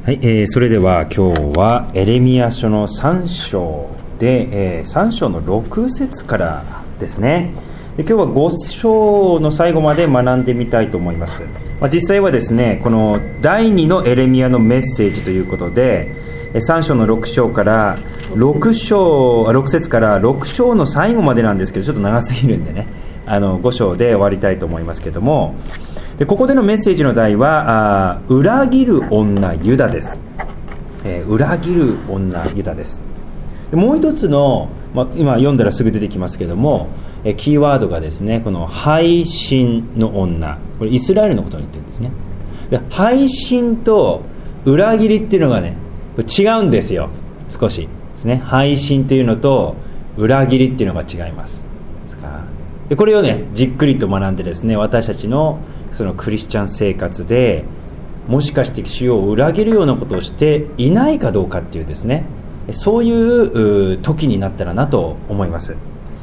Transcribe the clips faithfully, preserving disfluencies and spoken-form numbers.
はい、えー、それでは今日はエレミヤ書のさん章で、えー、さん章のろく節からですね。で今日はご章の最後まで学んでみたいと思います。まあ、実際はですね、このだいにのエレミヤのメッセージということで、さん章のろく章からろく章、ろく節からろく章の最後までなんですけど、ちょっと長すぎるんでね、あのご章で終わりたいと思いますけども、でここでのメッセージの題はあ裏切る女ユダです、えー、裏切る女ユダです。でもう一つの、まあ、今読んだらすぐ出てきますけども、えー、キーワードがですね、この背信の女、これイスラエルのことに言ってるんですね。で背信と裏切りっていうのがね違うんですよ、少しですね。背信というのと裏切りっていうのが違います。でこれをねじっくりと学んでですね、私たちのそのクリスチャン生活でもしかして主を裏切るようなことをしていないかどうかっていうですね、そういう時になったらなと思います。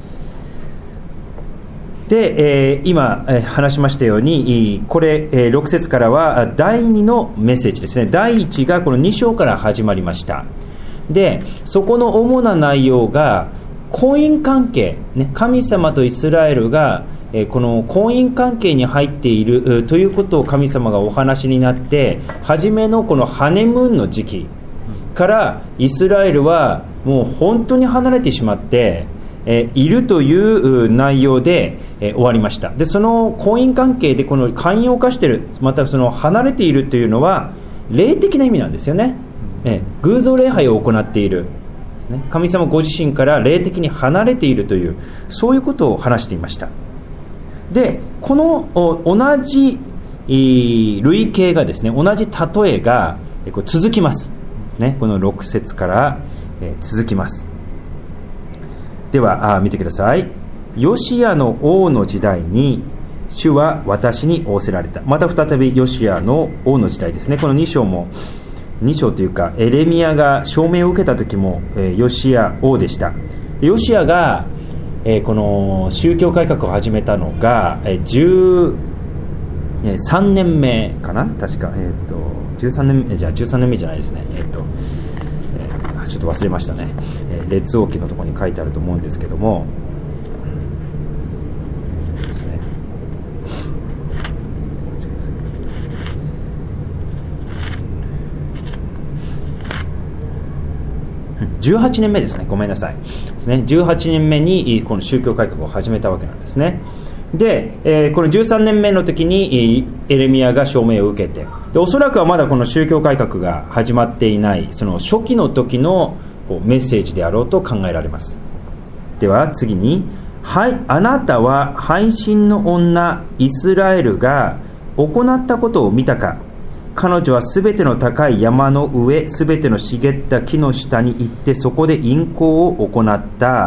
で、えー、今、えー、話しましたように、これ、えー、ろく節からはだいにのメッセージですね。だいいちがこのに章から始まりました。でそこの主な内容が婚姻関係、ね、神様とイスラエルがこの婚姻関係に入っているということを神様がお話になって、初めのこのハネムーンの時期からイスラエルはもう本当に離れてしまっているという内容で終わりました。でその婚姻関係でこの姦淫を犯している、またその離れているというのは霊的な意味なんですよね。偶像礼拝を行っている、神様ご自身から霊的に離れているという、そういうことを話していました。でこの同じ類型がですね、同じ例えが続きますですね。このろく節から続きます。では見てください。ヨシアの王の時代に主は私に仰せられた。また再びヨシアの王の時代ですね。このに章もに章というかエレミヤが証明を受けた時もヨシア王でした。ヨシアがえー、この宗教改革を始めたのが、えー、じゅうさんねんめかな、確か、えー、とじゅうさんねんめじゃあじゅうさんねんめじゃないですね、えーとえー、ちょっと忘れましたね、えー、列王記のところに書いてあると思うんですけどもですね、じゅうはちねんめですね、ごめんなさいですね。じゅうはちねんめにこの宗教改革を始めたわけなんですね。で、えー、このじゅうさんねんめの時にエレミヤが証明を受けて、でおそらくはまだこの宗教改革が始まっていないその初期の時のこうメッセージであろうと考えられます。では次に、はい、あなたは背信の女イスラエルが行ったことを見たか。彼女はすべての高い山の上、すべての茂った木の下に行ってそこで淫行を行った。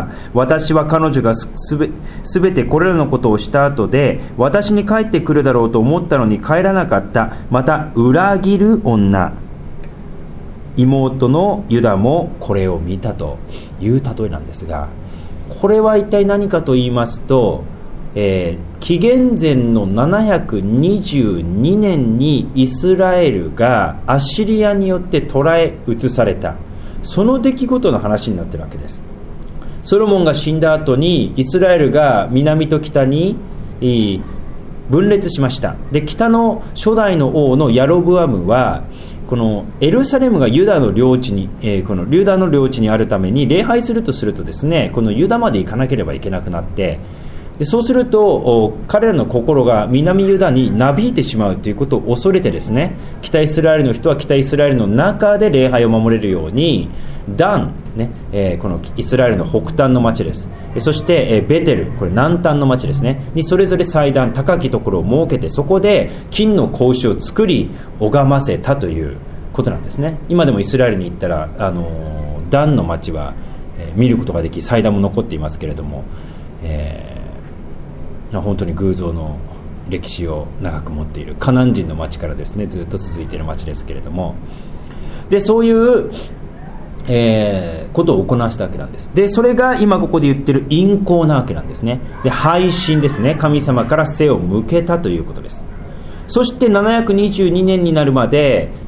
私は彼女がすべ、すべてこれらのことをした後で私に帰ってくるだろうと思ったのに帰らなかった。また裏切る女、妹のユダもこれを見たという例えなんですが、これは一体何かと言いますと、えー、紀元前のななひゃくにじゅうにねんにイスラエルがアッシリアによって捕らえ移された、その出来事の話になっているわけです。ソロモンが死んだ後にイスラエルが南と北に分裂しました。で北の初代の王のヤロブアムはこのエルサレムがユダの領地に、えー、このユダの領地にあるために礼拝するとするとですね、このユダまで行かなければいけなくなって、でそうすると彼らの心が南ユダになびいてしまうということを恐れてですね、北イスラエルの人は北イスラエルの中で礼拝を守れるようにダン、ねえー、このイスラエルの北端の町です。そして、えー、ベテル、これ南端の町ですねにそれぞれ祭壇、高きところを設けて、そこで金の格子を作り拝ませたということなんですね。今でもイスラエルに行ったら、あのー、ダンの町は、えー、見ることができ、祭壇も残っていますけれども、えー本当に偶像の歴史を長く持っているカナン人の町からですねずっと続いている町ですけれども、でそういう、えー、ことを行わせたわけなんです。でそれが今ここで言っている淫行なわけなんですね。で背信ですね、神様から背を向けたということです。そしてななひゃくにじゅうにねんになるまで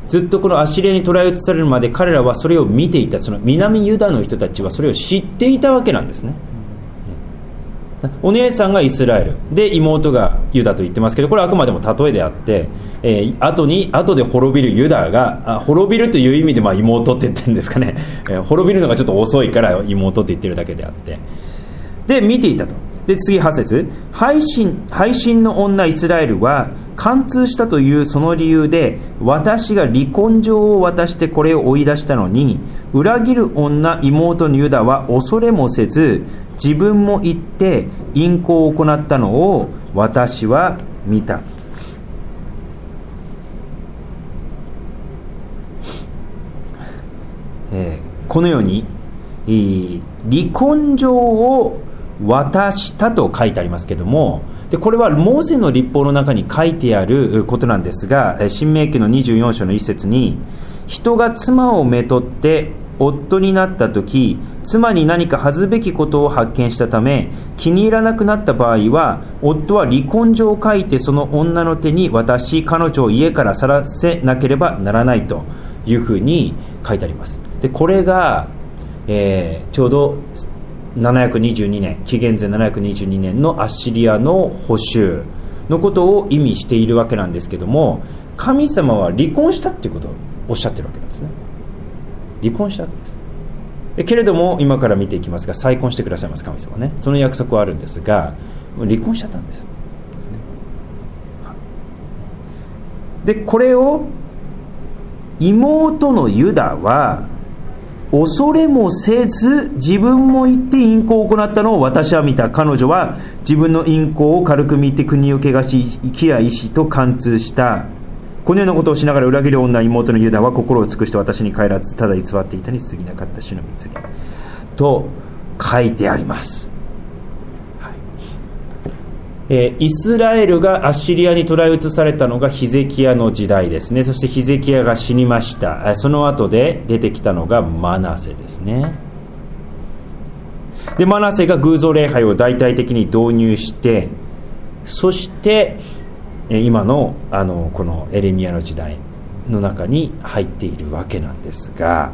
ずっとこのアッシリアに捕らえ移されるまで彼らはそれを見ていた。その南ユダの人たちはそれを知っていたわけなんですね。お姉さんがイスラエルで妹がユダと言ってますけど、これはあくまでも例えであって、えー、後に後で滅びるユダがあ滅びるという意味でまあ妹って言ってるんですかね、えー、滅びるのがちょっと遅いから妹って言ってるだけであって、で見ていたと。で次はち節、背信背信の女イスラエルは貫通したというその理由で私が離婚状を渡してこれを追い出したのに、裏切る女妹のユダは恐れもせず自分も行って淫行を行ったのを私は見た。えー、このように離婚状を渡したと書いてありますけども、でこれはモーセの律法の中に書いてあることなんですが、申命記のにじゅうよん章の一節に、人が妻をめとって夫になったとき、妻に何か恥ずべきことを発見したため気に入らなくなった場合は、夫は離婚状を書いてその女の手に渡し、彼女を家から去らせなければならないというふうに書いてあります。でこれが、えー、ちょうどななひゃくにじゅうにねん、紀元前ななひゃくにじゅうにねんのアッシリアの捕囚のことを意味しているわけなんですけども、神様は離婚したっていうことをおっしゃってるわけなんですね。離婚したわけです。でけれども今から見ていきますが、再婚してくださいます神様ね。その約束はあるんですが、離婚しちゃったんです。でこれを妹のユダは恐れもせず自分も行って淫行を行ったのを私は見た。彼女は自分の淫行を軽く見て国を汚し、木や石と貫通した。このようなことをしながら裏切る女妹のユダは心を尽くして私に帰らず、ただ偽っていたに過ぎなかった主の蜜げと書いてあります。えー、イスラエルがアッシリアに捕らえ移されたのがヒゼキヤの時代ですね。そしてヒゼキヤが死にました。その後で出てきたのがマナセですね。でマナセが偶像礼拝を大々的に導入して、そして今の、あのこのエレミヤの時代の中に入っているわけなんですが、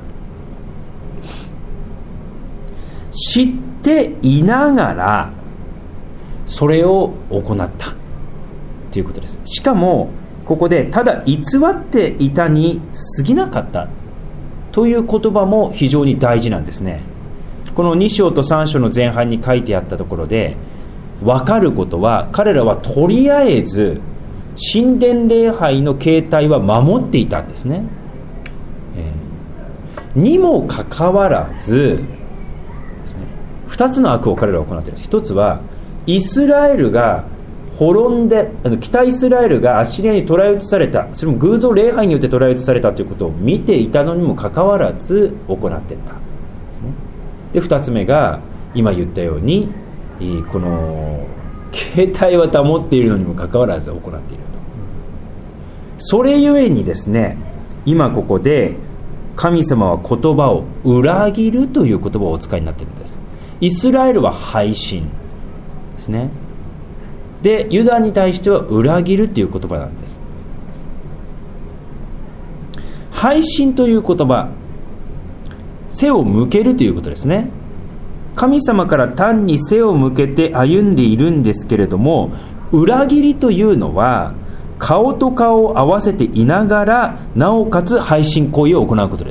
知っていながらそれを行ったということです。しかもここでただ偽っていたに過ぎなかったという言葉も非常に大事なんですね。このに章とさん章の前半に書いてあったところで分かることは、彼らはとりあえず神殿礼拝の形態は守っていたんですね、えー、にもかかわらずですね、ふたつの悪を彼らは行っている。ひとつはイスラエルが滅んで、あの北イスラエルがアッシリアに捕らえ移された、それも偶像礼拝によって捕らえ移されたということを見ていたのにもかかわらず行っていったですね。でふたつめが今言ったように、この形態は保っているのにもかかわらず行っていると。それゆえにですね、今ここで神様は言葉を裏切るという言葉をお使いになっているんです。イスラエルは背信ですね。でユダに対しては裏切るという言葉なんです。背信という言葉、背を向けるということですね。神様から単に背を向けて歩んでいるんですけれども、裏切りというのは顔と顔を合わせていながらなおかつ背信行為を行うことです。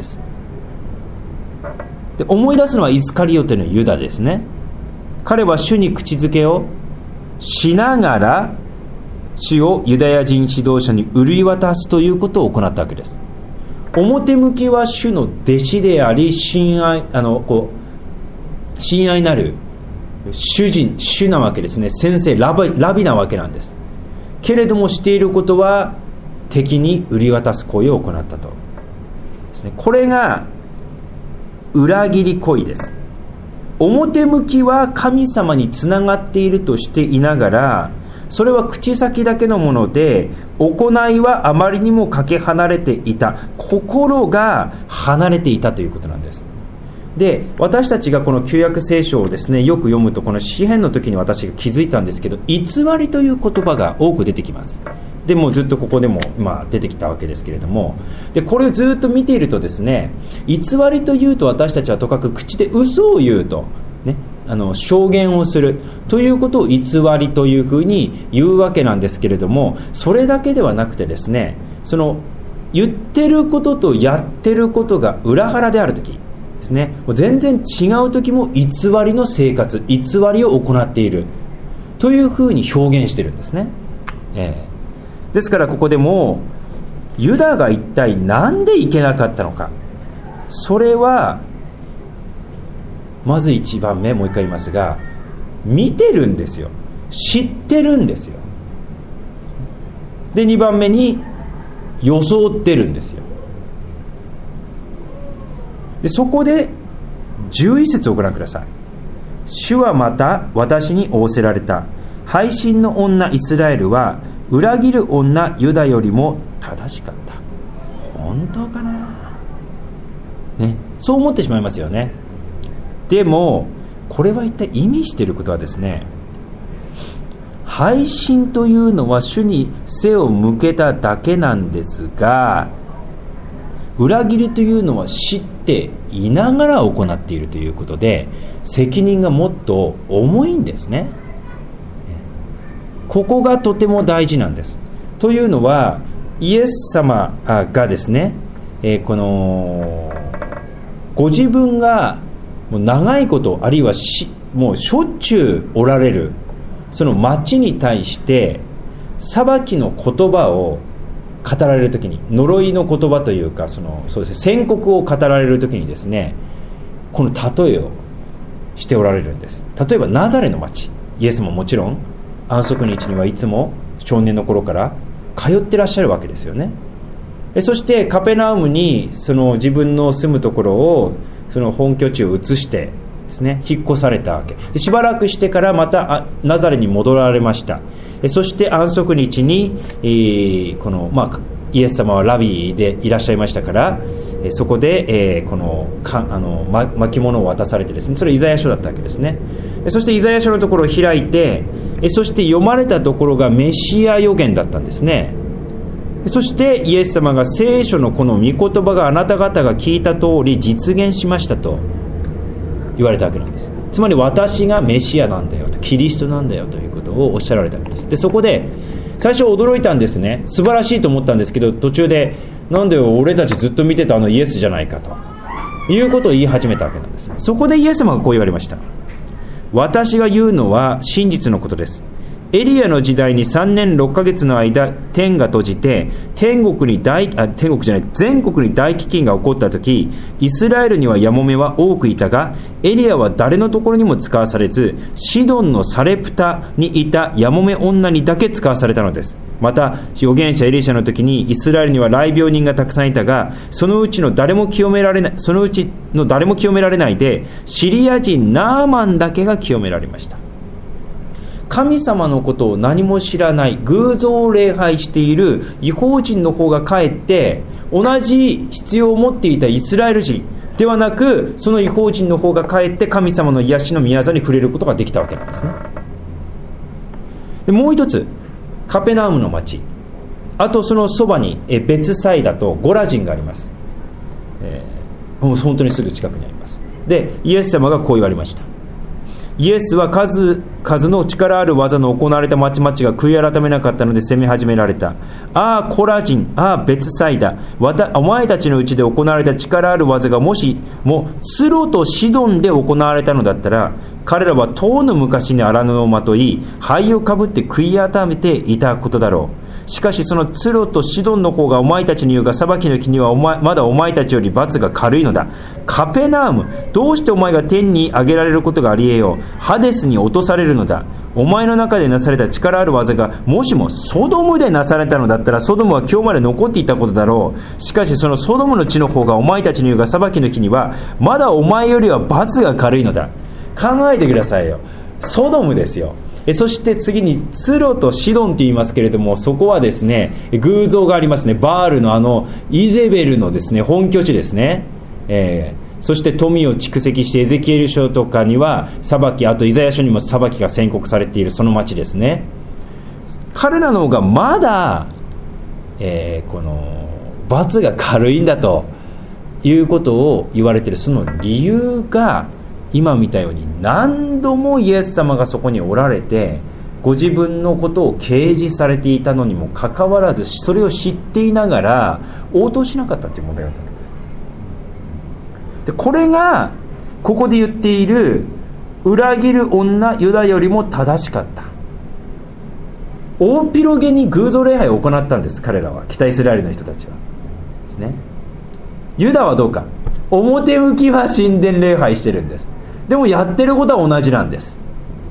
で思い出すのはイスカリオテのユダですね。彼は主に口づけをしながら主をユダヤ人指導者に売り渡すということを行ったわけです。表向きは主の弟子であり、親愛あのこう親愛なる主人主なわけですね。先生ラビ、ラビなわけなんです。けれどもしていることは敵に売り渡す行為を行ったとですね。これが裏切り行為です。表向きは神様につながっているとしていながら、それは口先だけのもので行いはあまりにもかけ離れていた、心が離れていたということなんです。で私たちがこの旧約聖書をですねよく読むと、この詩編の時に私が気づいたんですけど、偽りという言葉が多く出てきます。 でもうずっとここでも、まあ、出てきたわけですけれども、でこれをずっと見ているとですね、偽りというと私たちはとかく口で嘘を言うと、ね、あの証言をするということを偽りというふうに言うわけなんですけれども、それだけではなくてですね、その言ってることとやってることが裏腹であるときですね、全然違うときも偽りの生活、偽りを行っているというふうに表現してるんですね、えーですからここでもユダが一体何でいけなかったのか、それはまず一番目、もう一回言いますが、見てるんですよ、知ってるんですよ。でにばんめに装ってるんですよ。でそこでじゅういっ節をご覧ください。主はまた私に仰せられた。背信の女イスラエルは裏切る女ユダよりも正しかった。本当かな、ね、そう思ってしまいますよね。でもこれは一体意味していることはですね、背信というのは主に背を向けただけなんですが、裏切りというのは知っていながら行っているということで、責任がもっと重いんですね。ここがとても大事なんです。というのはイエス様がですね、えー、このご自分がもう長いこと、あるいはしもうしょっちゅうおられるその町に対して裁きの言葉を語られるときに、呪いの言葉というか、そのそうですね、宣告を語られるときにですね、この例えをしておられるんです。例えばナザレの町、イエスももちろん安息日にはいつも少年の頃から通ってらっしゃるわけですよね。そしてカペナウムにその自分の住むところを、その本拠地を移してですね、引っ越されたわけで、しばらくしてからまたナザレに戻られました。そして安息日に、えー、この、まあ、イエス様はラビでいらっしゃいましたから、そこで、えー、このかあの、ま、巻物を渡されてですね、それイザヤ書だったわけですね。そしてイザヤ書のところを開いて、そして読まれたところがメシア予言だったんですね。そしてイエス様が聖書のこの御言葉があなた方が聞いた通り実現しましたと言われたわけなんです。つまり私がメシアなんだよと、キリストなんだよということをおっしゃられたわけです。でそこで最初驚いたんですね。素晴らしいと思ったんですけど、途中でなんで俺たちずっと見てたあのイエスじゃないかということを言い始めたわけなんです。そこでイエス様がこう言われました。私が言うのは真実のことです。エリアの時代にさんねんろっかげつの間天が閉じて、天国に大あ天国じゃない全国に大飢饉が起こった時、イスラエルにはやもめは多くいたが、エリアは誰のところにも使わされず、シドンのサレプタにいたやもめ女にだけ使わされたのです。また預言者エリシャの時にイスラエルには雷病人がたくさんいたが、そのうちの誰も清められないそのうちの誰も清められないで、シリア人ナーマンだけが清められました。神様のことを何も知らない、偶像を礼拝している異邦人の方がかえって同じ必要を持っていたイスラエル人ではなく、その異邦人の方がかえって神様の癒しの御業に触れることができたわけなんですね。でもう一つ、カペナウムの町、あとそのそばにベツサイダとゴラジンがあります、えー、もう本当にすぐ近くにあります。でイエス様がこう言われました。イエスは数々の力ある技の行われた町々が悔い改めなかったので責め始められた。ああコラジン、ああベツサイダ、お前たちのうちで行われた力ある技がもしもツロとシドンで行われたのだったら、彼らは遠の昔に荒布をまとい灰をかぶって悔い改めていたことだろう。しかしそのツロとシドンの方がお前たちに言うが、裁きの日にはお前まだお前たちより罰が軽いのだ。カペナウム、どうしてお前が天に上げられることがありえよう。ハデスに落とされるのだ。お前の中でなされた力ある技がもしもソドムでなされたのだったら、ソドムは今日まで残っていたことだろう。しかしそのソドムの地の方がお前たちに言うが、裁きの日にはまだお前よりは罰が軽いのだ。考えてくださいよ。ソドムですよ。えそして次にツロとシドンと言いますけれども、そこはですね偶像がありますね。バールのあのイゼベルのですね本拠地ですね、えー、そして富を蓄積してエゼキエル書とかには裁き、あとイザヤ書にも裁きが宣告されているその町ですね。彼らの方がまだえー、この罰が軽いんだということを言われているその理由が、今見たように何度もイエス様がそこにおられてご自分のことを掲示されていたのにもかかわらず、それを知っていながら応答しなかったという問題があったわけです。でこれがここで言っている裏切る女ユダよりも正しかった。大広げに偶像礼拝を行ったんです、彼らは、北イスラエルの人たちはですね。ユダはどうか、表向きは神殿礼拝してるんです。でもやってることは同じなんです。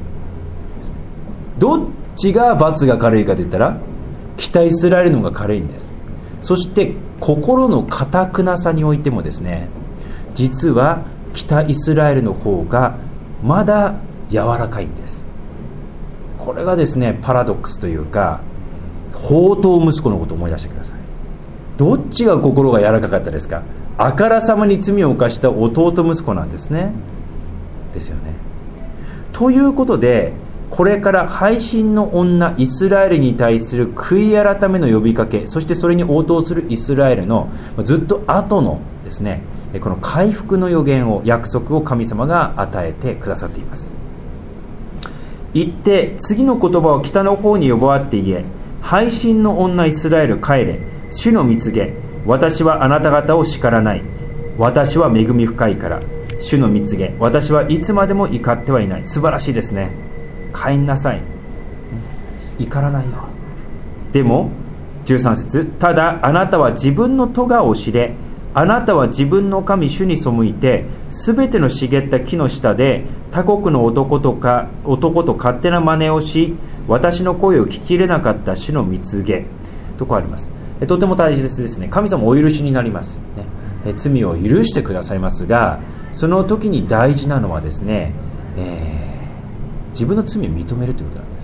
どっちが罰が軽いかと言ったら、北イスラエルの方が軽いんです。そして心の堅くなさにおいてもですね、実は北イスラエルの方がまだ柔らかいんです。これがですね、パラドックスというか、放蕩息子のことを思い出してください。どっちが心が柔らかかったですか？あからさまに罪を犯した弟息子なんですね。ですよね。ということで、これから背信の女イスラエルに対する悔い改めの呼びかけ、そしてそれに応答するイスラエルのずっと後のですね、この回復の予言を、約束を神様が与えてくださっています。言って次の言葉を北の方に呼ばわって言え、背信の女イスラエル帰れ、主の蜜げ、私はあなた方を叱らない、私は恵み深いから、主の蜜げ、私はいつまでも怒ってはいない。素晴らしいですね。帰んなさい、怒らないよ。でもじゅうさん節、ただあなたは自分の咎を知れ、あなたは自分の神主に背いて、すべての茂った木の下で他国の男とか男と勝手な真似をし、私の声を聞き入れなかった主の蜜げとこうあります。えとても大切ですね。神様お許しになります、ね、え罪を許してくださいますが、その時に大事なのはですね、えー、自分の罪を認めるということなんです。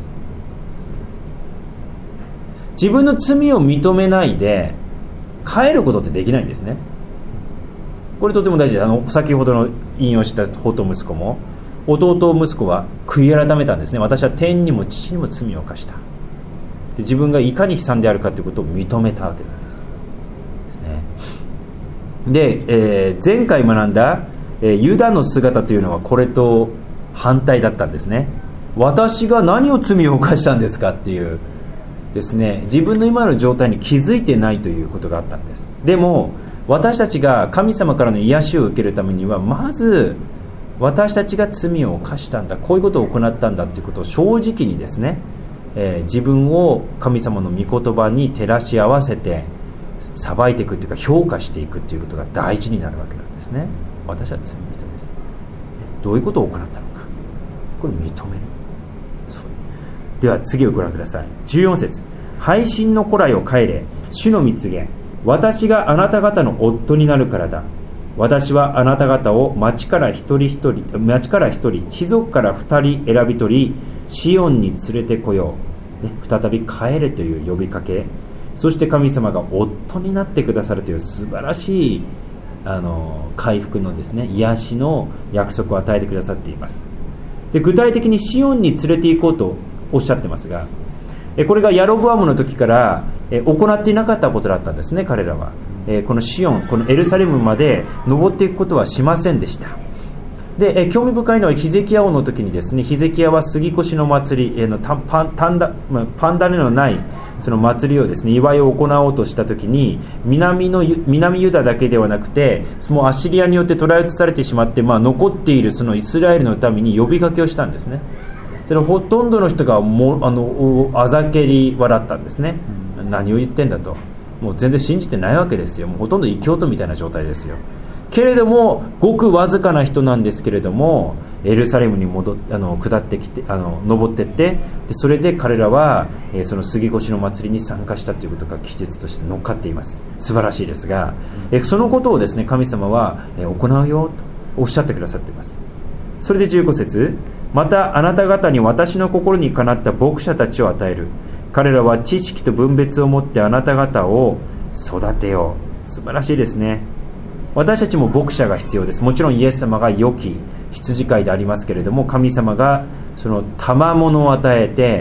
自分の罪を認めないで帰ることってできないんですね。これとても大事で、あの先ほどの引用した弟息子も、弟息子は悔い改めたんですね。私は天にも父にも罪を犯した。で自分がいかに悲惨であるかということを認めたわけなんです。ですね。で、えー、前回学んだ、えー、ユダの姿というのはこれと反対だったんですね。私が何を罪を犯したんですかっていうですね、自分の今の状態に気づいてないということがあったんです。でも私たちが神様からの癒しを受けるためには、まず私たちが罪を犯したんだ、こういうことを行ったんだということを正直にですね、えー、自分を神様の御言葉に照らし合わせて裁いていくというか、評価していくということが大事になるわけなんですね。私は罪人です。どういうことを行ったのか、これを認める。そうでは次をご覧ください。じゅうよん節、背信の子らよ帰れ、主の蜜げ、私があなた方の夫になるからだ。私はあなた方を町から一人一人、町から一人、貴族から二人選び取り、シオンに連れてこよう、ね、再び帰れという呼びかけ、そして神様が夫になってくださるという素晴らしいあの回復のですね、癒しの約束を与えてくださっています。で具体的にシオンに連れて行こうとおっしゃってますが、これがヤロブアムの時から行っていなかったことだったんですね。彼らはこのシオン、このエルサレムまで登っていくことはしませんでした。で興味深いのはヒゼキヤ王の時にですね、ヒゼキヤは杉越の祭りのパン、パンダ、パンダネのないその祭りをですね、祝いを行おうとした時に、南の南ユダだけではなくて、もうアシリアによって捕らえ移されてしまって、まあ、残っているそのイスラエルのために呼びかけをしたんですね。それほとんどの人がもあのあざけり笑ったんですね。うん、何を言ってんだと、もう全然信じてないわけですよ。もうほとんど異教徒みたいな状態ですよ。けれどもごくわずかな人なんですけれども、エルサレムに戻っあの下ってきて、あの登っていって、でそれで彼らは、えー、その杉越の祭りに参加したということが記述として乗っかっています。素晴らしいですが、えー、そのことをですね、神様は、えー、行うよとおっしゃってくださっています。それでじゅうご節、またあなた方に私の心にかなった牧者たちを与える。彼らは知識と分別を持ってあなた方を育てよう。素晴らしいですね。私たちも牧者が必要です。もちろんイエス様が良き羊飼いでありますけれども、神様がその賜物を与えて、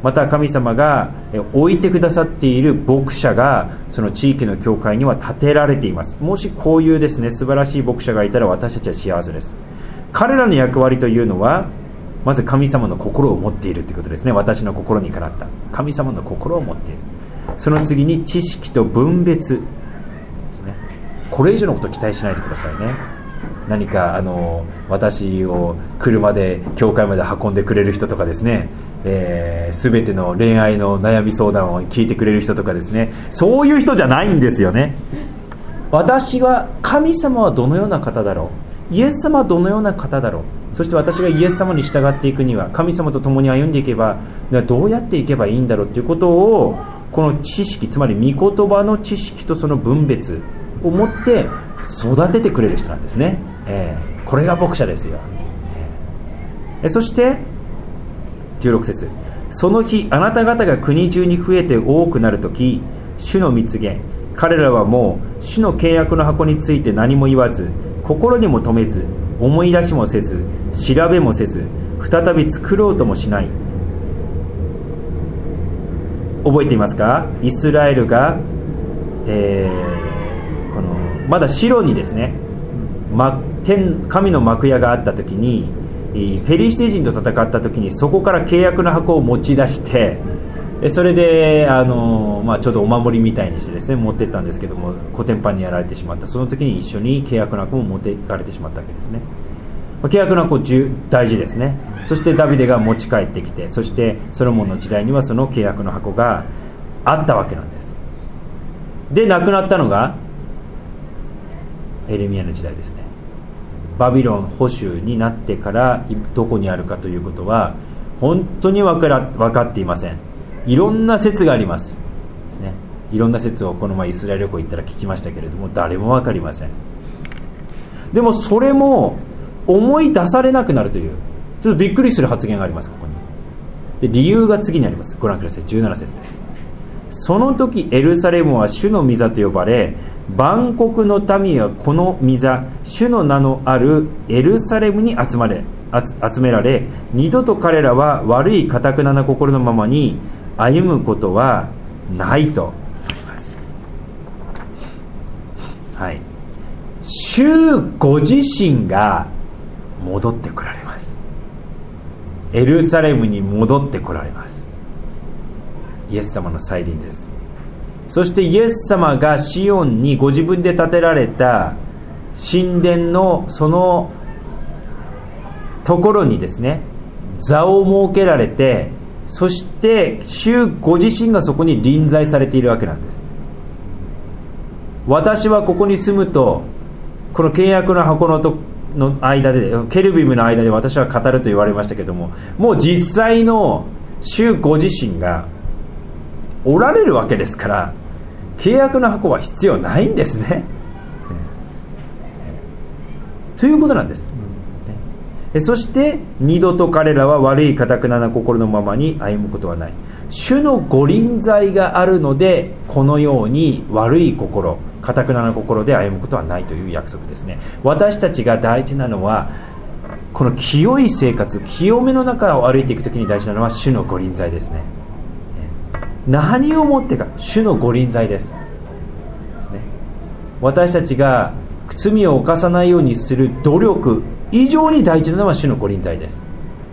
また神様が置いてくださっている牧者がその地域の教会には建てられています。もしこういうですね素晴らしい牧者がいたら私たちは幸せです。彼らの役割というのはまず神様の心を持っているということですね。私の心にかなった神様の心を持っている。その次に知識と分別ですね。これ以上のことを期待しないでくださいね。何かあの私を車で教会まで運んでくれる人とかですね、えー、全ての恋愛の悩み相談を聞いてくれる人とかですね、そういう人じゃないんですよね。私は神様はどのような方だろう、イエス様はどのような方だろう、そして私がイエス様に従っていくには神様と共に歩んでいけばどうやっていけばいいんだろうということを、この知識、つまり御言葉の知識とその分別を持って育ててくれる人なんですね、えー、これが牧者ですよ、えー、そしてじゅうろく節、その日あなた方が国中に増えて多くなるとき、主の蜜げ、彼らはもう主の契約の箱について何も言わず、心にも留めず、思い出しもせず、調べもせず、再び作ろうともしない。覚えていますか？イスラエルが、えー、このまだシロにですね、ま、天神の幕屋があった時に、ペリシテ人と戦った時にそこから契約の箱を持ち出して、それであの、まあ、ちょうどお守りみたいにしてですね持ってったんですけども、コテンパンにやられてしまった。その時に一緒に契約の箱も持っていかれてしまったわけですね。契約の箱大事ですね。そしてダビデが持ち帰ってきて、そしてソロモンの時代にはその契約の箱があったわけなんです。で亡くなったのがエレミヤの時代ですね。バビロン捕囚になってからどこにあるかということは本当に分から分かっていません。いろんな説がありますですね。いろんな説をこの前イスラエル旅行行ったら聞きましたけれども、誰も分かりません。でもそれも思い出されなくなるというちょっとびっくりする発言があります。ここにで理由が次にあります。ご覧ください。じゅうなな節です。その時エルサレムは主の御座と呼ばれ、万国の民はこの御座、主の名のあるエルサレムに集まれ集められ、二度と彼らは悪い堅くなな心のままに歩むことはないとあります。はい、主ご自身が戻ってこられます。エルサレムに戻ってこられます。イエス様の再臨です。そしてイエス様がシオンにご自分で建てられた神殿のそのところにですね座を設けられて、そして主ご自身がそこに臨在されているわけなんです。私はここに住むと、この契約の箱のとの間でケルビムの間で私は語ると言われましたけども、もう実際の主ご自身がおられるわけですから、契約の箱は必要ないんですね、ということなんです。そして二度と彼らは悪い堅くなな心のままに歩むことはない。主のご臨在があるので、このように悪い心、堅くなな心で歩むことはないという約束ですね。私たちが大事なのは、この清い生活、清めの中を歩いていくときに大事なのは主のご臨在ですね。何をもってか主のご臨在です。ですね。私たちが罪を犯さないようにする努力以上に大事なのは主のご臨在です。ですね。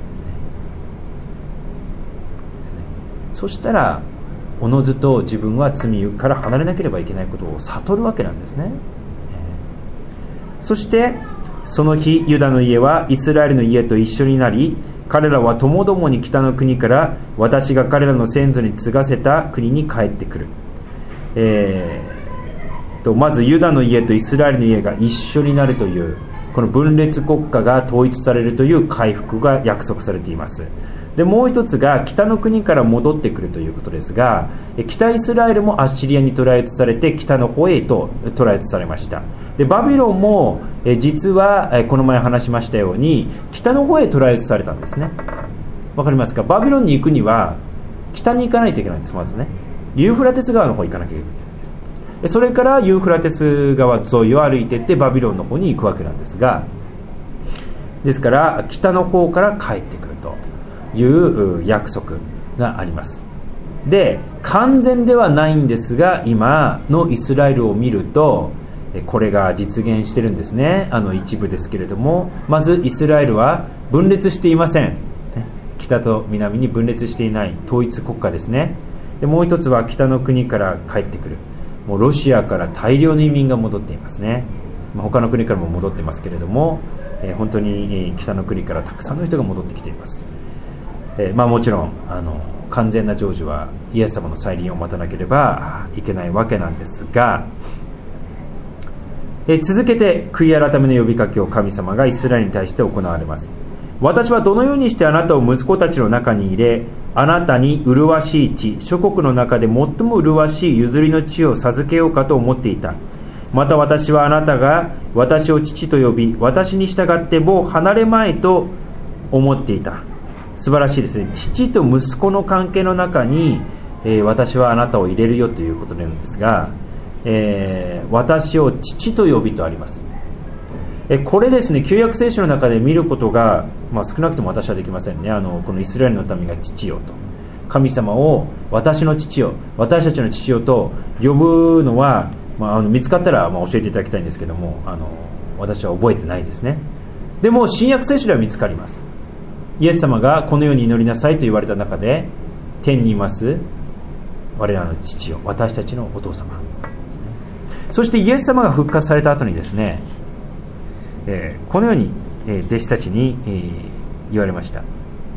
ですね。そしたらおのずと自分は罪から離れなければいけないことを悟るわけなんですね。えー、そしてその日ユダの家はイスラエルの家と一緒になり、彼らはともどもに北の国から私が彼らの先祖に継がせた国に帰ってくる。えー、とまずユダの家とイスラエルの家が一緒になるというこの分裂国家が統一されるという回復が約束されています。でもう一つが北の国から戻ってくるということですが、北イスラエルもアッシリアに捕らえ移されて北の方へと捕らえ移されました。でバビロンもえ実はえこの前話しましたように北の方へ捕らえ移されたんですね。わかりますか？バビロンに行くには北に行かないといけないんです。まずね、ユーフラテス川の方に行かなきゃいけないんです。それからユーフラテス川沿いを歩いていってバビロンの方に行くわけなんですが、ですから北の方から帰ってくるという約束、 があります。で、完全ではないんですが、今のイスラエルを見るとこれが実現してるんですね。あの一部ですけれども、まずイスラエルは分裂していません。北と南に分裂していない統一国家ですね。で、もう一つは北の国から帰ってくる、もうロシアから大量の移民が戻っていますね。まあ、他の国からも戻ってますけれども、えー、本当に北の国からたくさんの人が戻ってきています。えーまあ、もちろんあの完全な成就はイエス様の再臨を待たなければいけないわけなんですが、えー、続けて悔い改めの呼びかけを神様がイスラエルに対して行われます。私はどのようにしてあなたを息子たちの中に入れ、あなたに麗しい地、諸国の中で最も麗しい譲りの地を授けようかと思っていた。また私はあなたが私を父と呼び、私に従ってもう離れまいと思っていた。素晴らしいですね。父と息子の関係の中に、えー、私はあなたを入れるよということなんですが、えー、私を父と呼びとあります。えこれですね、旧約聖書の中で見ることが、まあ、少なくとも私はできませんね。あのこのイスラエルの民が父よと、神様を私の父よ、私たちの父よと呼ぶのは、まあ、あの見つかったらまあ教えていただきたいんですけども、あの私は覚えてないですね。でも新約聖書では見つかります。イエス様がこのように祈りなさいと言われた中で、天にいます我らの父よ、私たちのお父様ですね。そしてイエス様が復活された後にですね、えー、このように、えー、弟子たちに、えー、言われました。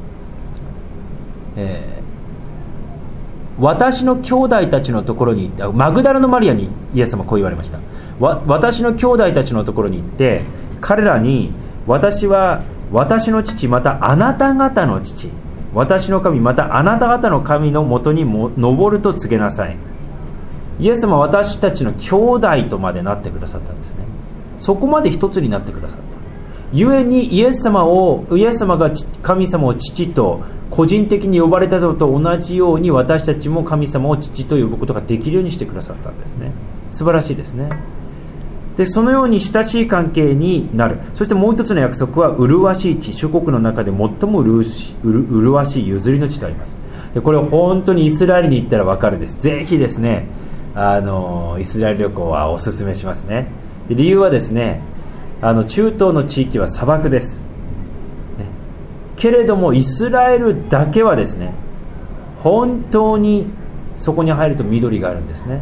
えー、私の兄弟たちのところに行って、マグダラのマリアにイエス様はこう言われました。わ私の兄弟たちのところに行って彼らに、私は私の父、またあなた方の父、私の神、またあなた方の神のもとにも登ると告げなさい。イエス様は私たちの兄弟とまでなってくださったんですね。そこまで一つになってくださった。ゆえにイエス様をイエス様が神様を父と個人的に呼ばれたのと同じように、私たちも神様を父と呼ぶことができるようにしてくださったんですね。素晴らしいですね。で、そのように親しい関係になる。そしてもう一つの約束は、麗しい地、諸国の中で最も麗しい譲りの地とあります。で、これは本当にイスラエルに行ったら分かるです。ぜひですね、あのイスラエル旅行はおすすめしますね。で、理由はですね、あの中東の地域は砂漠です、ね、けれどもイスラエルだけはですね、本当にそこに入ると緑があるんですね。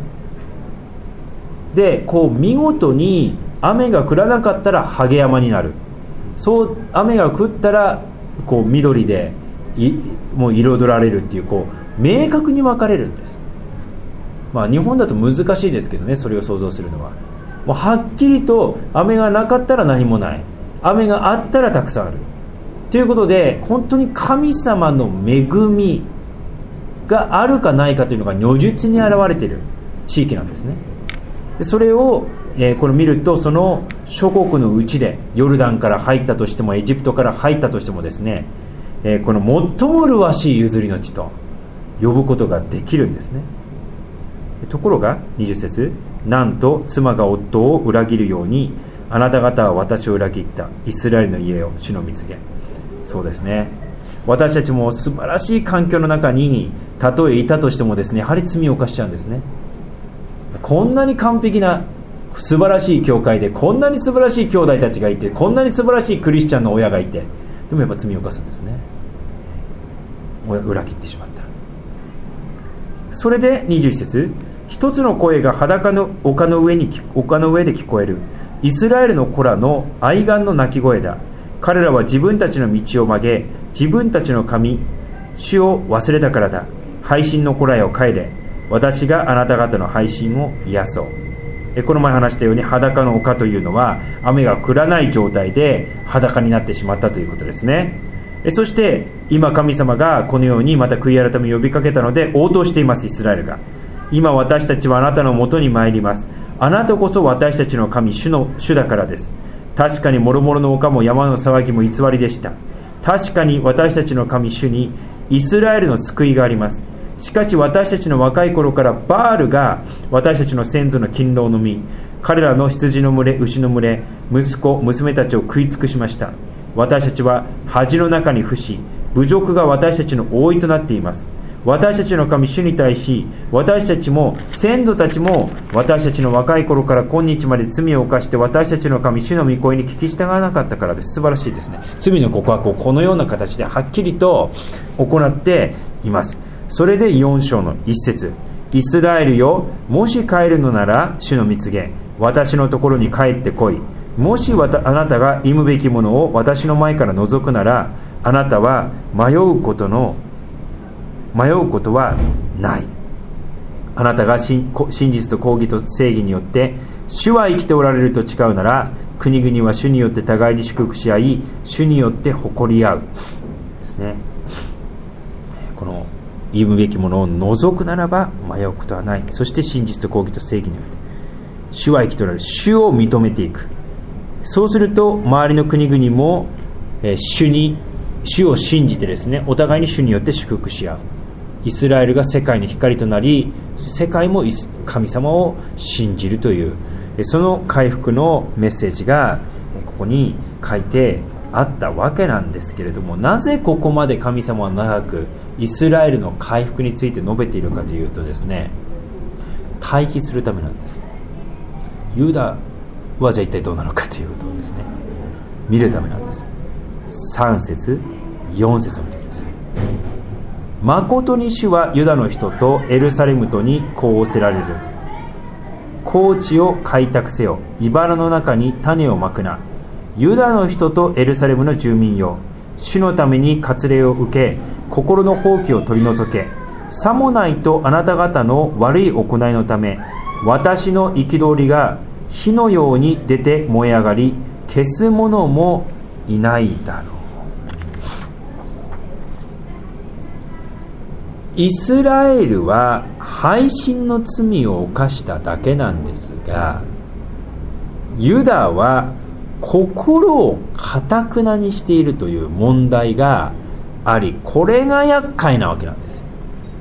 で、こう見事に雨が降らなかったらハゲ山になる。そう雨が降ったらこう緑でいもう彩られるっていう、こう明確に分かれるんです。まあ日本だと難しいですけどね、それを想像するのは。もうはっきりと雨がなかったら何もない、雨があったらたくさんあるということで、本当に神様の恵みがあるかないかというのが如実に現れている地域なんですね。でそれを、えー、これ見ると、その諸国のうちでヨルダンから入ったとしても、エジプトから入ったとしてもですね、えー、この最も麗しい譲りの地と呼ぶことができるんですね。ところがにじゅっ節、なんと妻が夫を裏切るようにあなた方は私を裏切った、イスラエルの家を主の御告げ。そうですね、私たちも素晴らしい環境の中にたとえいたとしてもですね、やはり罪を犯しちゃうんですね。こんなに完璧な素晴らしい教会で、こんなに素晴らしい兄弟たちがいて、こんなに素晴らしいクリスチャンの親がいて、でもやっぱ罪を犯すんですね。裏切ってしまった。それでにじゅういち節、一つの声が裸の丘の上に丘の上で聞こえる。イスラエルの子らの哀願の鳴き声だ。彼らは自分たちの道を曲げ、自分たちの神主を忘れたからだ。背信の子らよ帰れ、私があなた方の背信を癒そう。えこの前話したように、裸の丘というのは雨が降らない状態で裸になってしまったということですね。えそして今神様がこのようにまた悔い改めを呼びかけたので応答しています。イスラエルが、今私たちはあなたのもとに参ります。あなたこそ私たちの神主の主だからです。確かに諸々の丘も山の騒ぎも偽りでした。確かに私たちの神主にイスラエルの救いがあります。しかし私たちの若い頃からバールが私たちの先祖の勤労の実、彼らの羊の群れ、牛の群れ、息子娘たちを食い尽くしました。私たちは恥の中に伏し、侮辱が私たちの覆いとなっています。 私たちの神主に対し、私たちも先祖たちも私たちの若い頃から今日まで罪を犯して私たちの神主の御声に聞き従わなかったからです。素晴らしいですね。罪の告白をこのような形ではっきりと行っています。それでよん章の一節、イスラエルよ、もし帰るのなら主の蜜げ、私のところに帰ってこい。もしわたあなたが忌むべきものを私の前から除くなら、あなたは迷うことの迷うことはない。あなたが真実と公義と正義によって主は生きておられると誓うなら、国々は主によって互いに祝福し合い、主によって誇り合うですね。この忌むべきものを除くならば迷うことはない。そして真実と公義と正義によって主は生きておられる、主を認めていく。そうすると周りの国々も、えー、主に主を信じてですね、お互いに主によって祝福し合う。イスラエルが世界の光となり、世界も神様を信じるという、その回復のメッセージがここに書いてあったわけなんですけれども、なぜここまで神様は長くイスラエルの回復について述べているかというとですね、対比するためなんです。ユダはじゃあ一体どうなのかということをですね、見るためなんです。さん節よん節を見てください。誠に主はユダの人とエルサレムとにこう仰せられる。高地を開拓せよ、茨の中に種をまくな。ユダの人とエルサレムの住民よ、主のために割礼を受け、心の放棄を取り除け。さもないとあなた方の悪い行いのため、私の憤りが火のように出て燃え上がり、消す者もいないだろう。イスラエルは背信の罪を犯しただけなんですが、ユダは心を堅くなにしているという問題があり、これが厄介なわけなんですよ。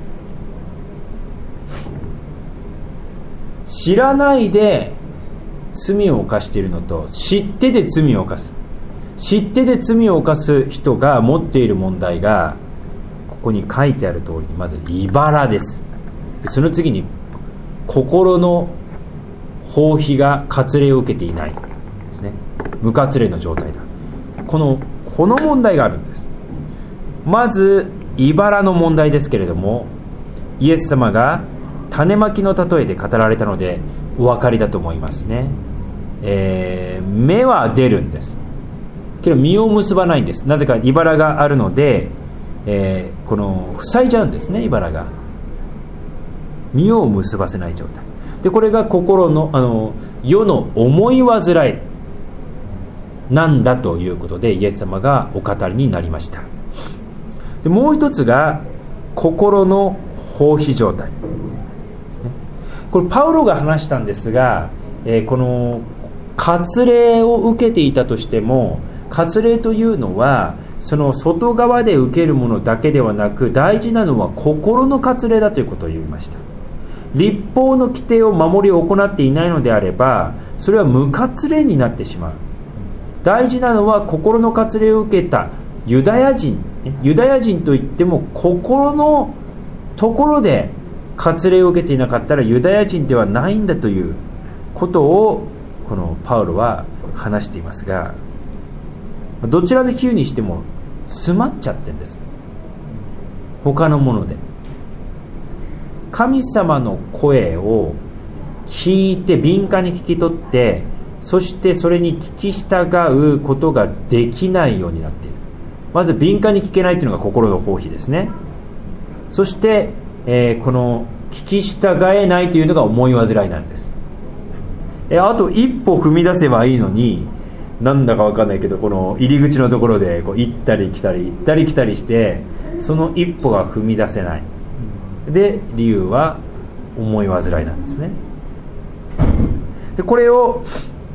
知らないで罪を犯しているのと、知ってで罪を犯す知ってで罪を犯す人が持っている問題が、ここに書いてある通りに、まず茨です。その次に心の放棄が割礼を受けていないですね。無割礼の状態だ。このこの問題があるんです。まず茨の問題ですけれども、イエス様が種まきの例えで語られたのでお分かりだと思いますね。えー、芽は出るんですけど実を結ばないんです。なぜか茨があるので、えー、この塞いじゃうんですね。茨が実を結ばせない状態で、これが心のあの世の思い煩いなんだということでイエス様がお語りになりました。でもう一つが心の放棄状態。これパウロが話したんですが、えー、この割礼を受けていたとしても、割礼というのはその外側で受けるものだけではなく、大事なのは心の割礼だということを言いました。律法の規定を守り行っていないのであれば、それは無割礼になってしまう。大事なのは心の割礼を受けたユダヤ人、ユダヤ人といっても心のところで割礼を受けていなかったらユダヤ人ではないんだということをこのパウロは話していますが、どちらで比喩にしても詰まっちゃってるんです。他のもので神様の声を聞いて敏感に聞き取って、そしてそれに聞き従うことができないようになっている。まず敏感に聞けないというのが心の放棄ですね。そして、えー、この聞き従えないというのが思い煩いなんです。えー、あと一歩踏み出せばいいのに、なんだか分かんないけどこの入り口のところでこう行ったり来たり行ったり来たりして、その一歩が踏み出せない。で理由は思い煩いなんですね。でこれを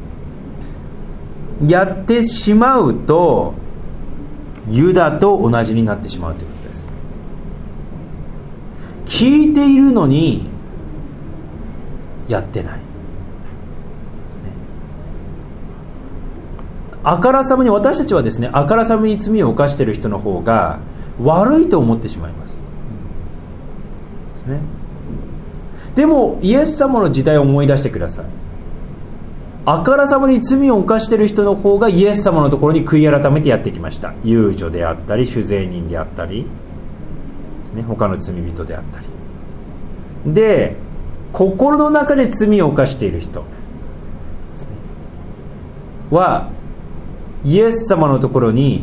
やってしまうとユダと同じになってしまうということです。聞いているのにやってない、あからさまに、私たちはですね、あからさまに罪を犯している人の方が悪いと思ってしまいます。 ね。でもイエス様の時代を思い出してください。あからさまに罪を犯している人の方がイエス様のところに悔い改めてやってきました。遊女であったり酒税人であったりですね、他の罪人であったりで、心の中で罪を犯している人ですねはイエス様のところに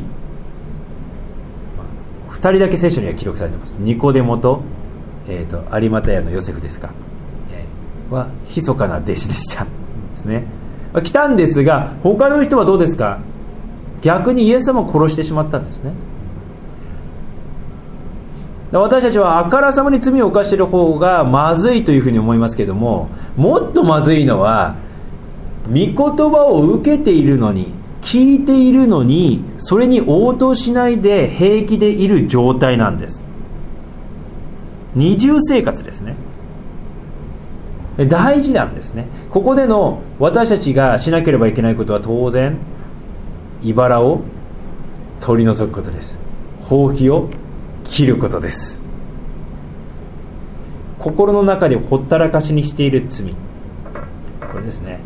ふたりだけ聖書には記録されています。ニコデモと、えー、と有馬太のヨセフですか、えー、は密かな弟子でしたですね。来たんですが、他の人はどうですか。逆にイエス様を殺してしまったんですね。私たちはあからさまに罪を犯している方がまずいというふうに思いますけれども、もっとまずいのは御言葉を受けているのに、聞いているのに、それに応答しないで平気でいる状態なんです。二重生活ですね。大事なんですね。ここでの私たちがしなければいけないことは、当然茨を取り除くことです。ほうきを切ることです。心の中でほったらかしにしている罪、これですね。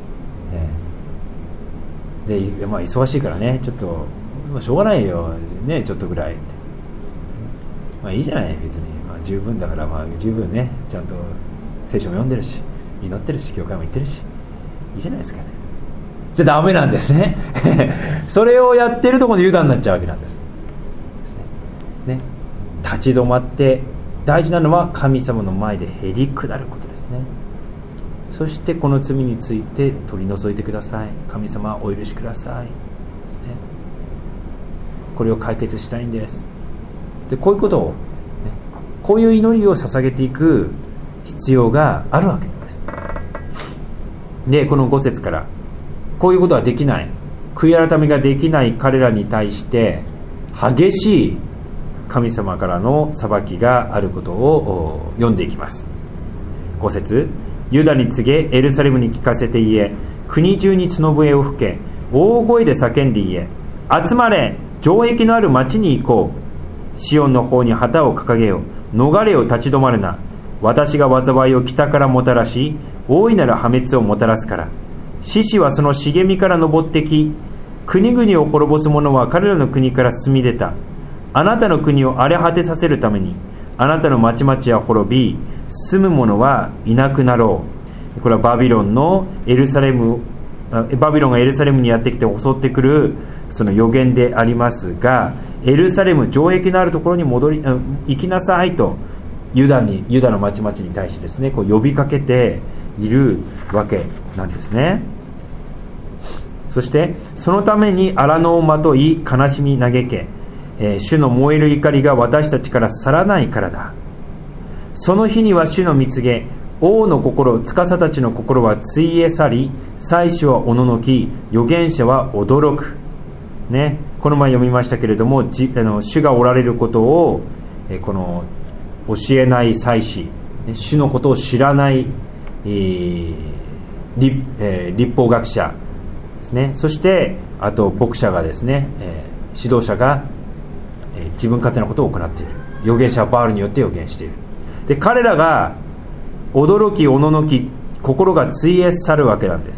で、まあ、忙しいからね、ちょっと、まあ、しょうがないよね、ちょっとぐらい、まあいいじゃない別に、まあ、十分だから、まあ十分ね、ちゃんと聖書も読んでるし、祈ってるし、教会も行ってるし、いいじゃないですか。じゃダメなんですねそれをやってるところでユダになっちゃうわけなんです。ですね。ね、立ち止まって、大事なのは神様の前でへり下ることですね。そしてこの罪について取り除いてください。神様お許しくださいですね。これを解決したいんです。で、こういうことを、ね、こういう祈りを捧げていく必要があるわけなんです。で、このご節から、こういうことはできない、悔い改めができない彼らに対して激しい神様からの裁きがあることを読んでいきます。ご節、ユダに告げ、エルサレムに聞かせて言え、国中に角笛を吹け、大声で叫んで言え、集まれ、城壁のある町に行こう、シオンの方に旗を掲げよう、逃れを立ち止まるな、私が災いを北からもたらし、大いなる破滅をもたらすから。獅子はその茂みから登ってき、国々を滅ぼす者は彼らの国から進み出た。あなたの国を荒れ果てさせるために、あなたの町々は滅び、住む者はいなくなろう。これはバビロンのエルサレム、バビロンがエルサレムにやってきて襲ってくるその予言でありますが、エルサレム、城壁のあるところに戻り行きなさいとユダに、ユダの町々に対してですね、こう呼びかけているわけなんですね。そしてそのために荒野をまとい悲しみ嘆け、えー、主の燃える怒りが私たちから去らないからだ。その日には主の蜜げ、王の心、司たちの心はついえ去り、祭司はおののき、預言者は驚く、ね、この前読みましたけれども、じあの主がおられることを、えー、この教えない祭司、ね、主のことを知らない、えー 立, えー、立法学者ですね、そしてあと牧者がですね、えー、指導者が、えー、自分勝手なことを行っている。預言者はバールによって預言している。で、彼らが驚きおののき、心がついえ去るわけなんです。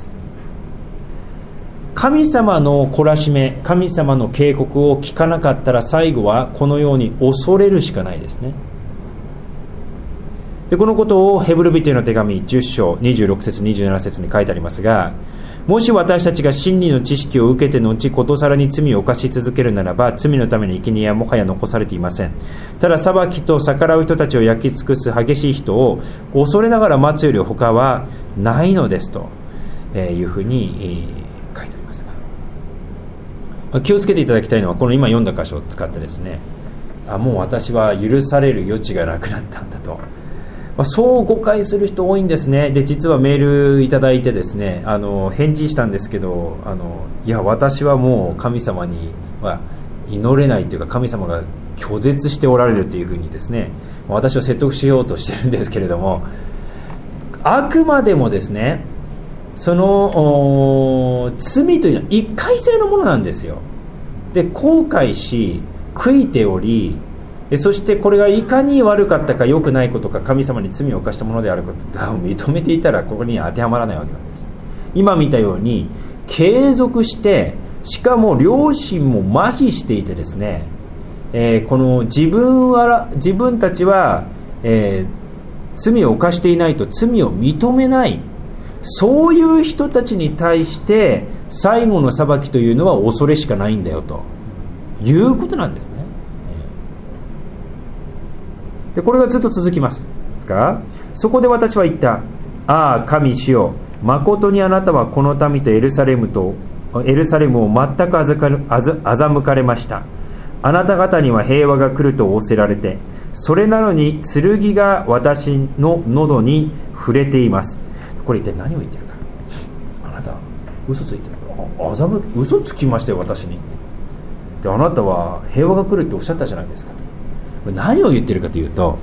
神様の懲らしめ、神様の警告を聞かなかったら、最後はこのように恐れるしかないですね。で、このことをヘブル人への手紙じゅっ章にじゅうろく節にじゅうなな節に書いてありますが、もし私たちが真理の知識を受けて後ことさらに罪を犯し続けるならば、罪のための生贄はもはや残されていません。ただ裁きと逆らう人たちを焼き尽くす激しい人を恐れながら待つより他はないのですというふうに書いてありますが、気をつけていただきたいのは、この今読んだ箇所を使ってですね、あ、もう私は許される余地がなくなったんだと、まあ、そう誤解する人多いんですね。で、実はメールいただいてですね、あの返事したんですけど、あのいや私はもう神様には祈れないというか、神様が拒絶しておられるというふうにですね、私を説得しようとしてるんですけれども、あくまでもですね、その罪というのは一回性のものなんですよ。で、後悔し悔いており、 そしてこれがいかに悪かったか良くないことか、神様に罪を犯したものであることを認めていたらここに当てはまらないわけなんです。今見たように継続して、しかも良心も麻痺していてですね、えー、この自分は自分たちは、えー、罪を犯していないと罪を認めない、そういう人たちに対して最後の裁きというのは恐れしかないんだよということなんですね。でこれがずっと続きますですから、そこで私は言った。ああ神主よ、誠にあなたはこの民とエルサレムとエルサレムを全くあざかるあざ欺かれました。あなた方には平和が来ると仰せられて、それなのに剣が私の喉に触れています。これ一体何を言ってるか。あなた嘘ついてる。あざむ嘘つきましたよ私に。であなたは平和が来るっておっしゃったじゃないですかと。何を言ってるかというと、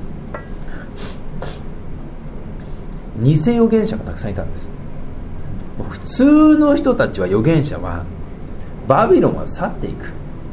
偽預言者がたくさんいたんです。普通の人たちは預言者はバビロンは去っていく、ね、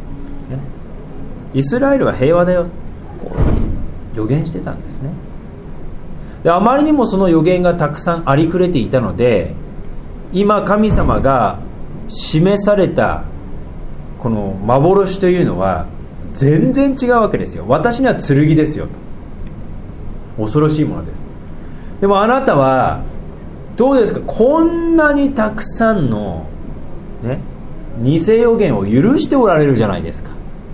イスラエルは平和だよ、こういうふうに預言してたんですね。であまりにもその預言がたくさんありふれていたので、今神様が示されたこの幻というのは全然違うわけですよ。私には剣ですよと、恐ろしいものです。でもあなたはどうですか、こんなにたくさんの、ね、偽預言を許しておられるじゃないですか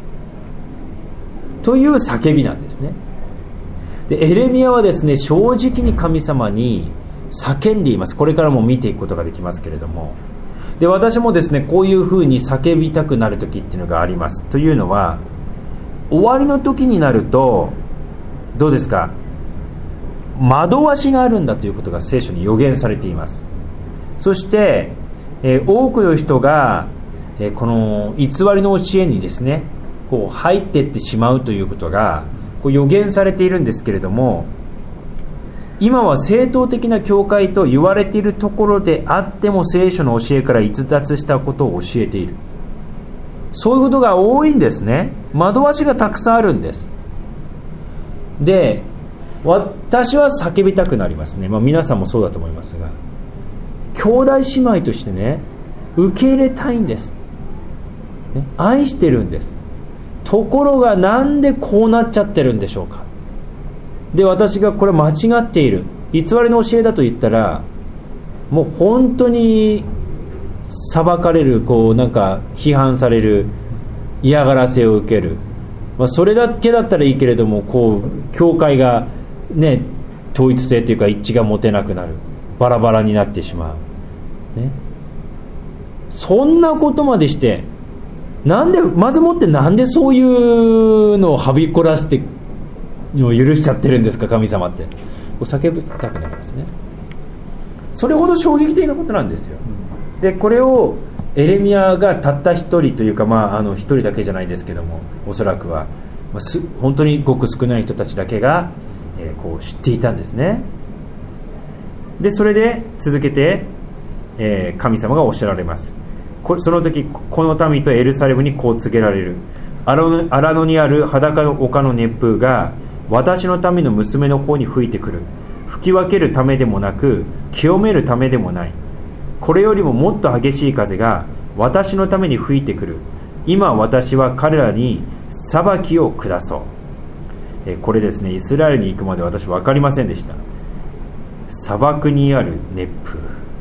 という叫びなんですね。でエレミヤはですね、正直に神様に叫んでいます。これからも見ていくことができますけれども、で私もですねこういうふうに叫びたくなる時っていうのがあります。というのは、終わりの時になるとどうですか、惑わしがあるんだということが聖書に予言されています。そして、えー、多くの人が、えー、この偽りの教えにですねこう入っていってしまうということがこう予言されているんですけれども、今は正統的な教会と言われているところであっても聖書の教えから逸脱したことを教えている、そういうことが多いんですね。惑わしがたくさんあるんです。で私は叫びたくなりますね、まあ、皆さんもそうだと思いますが、兄弟姉妹としてね受け入れたいんです、ね、愛してるんです。ところがなんでこうなっちゃってるんでしょうか。で私がこれ間違っている、偽りの教えだと言ったらもう本当に裁かれる、こうなんか批判される、嫌がらせを受ける、まあ、それだけだったらいいけれども、こう教会がね統一性というか一致が持てなくなる、バラバラになってしまう、ね、そんなことまでして、なんでまずもってなんでそういうのをはびこらせてのを許しちゃってるんですか神様って、叫びたくなりますね。それほど衝撃的なことなんですよ。でこれをエレミヤがたった一人というか、まあ、あの一人だけじゃないですけども、おそらくは、まあ、す本当にごく少ない人たちだけが、えー、こう知っていたんですね。でそれで続けて、えー、神様がおっしゃられます。こその時この民とエルサレムにこう告げられる。荒野にある裸の丘の熱風が私の民の娘の方に吹いてくる。吹き分けるためでもなく清めるためでもない。これよりももっと激しい風が私のために吹いてくる。今私は彼らに裁きを下そう。えこれですね、イスラエルに行くまで私分かりませんでした。砂漠にある熱風、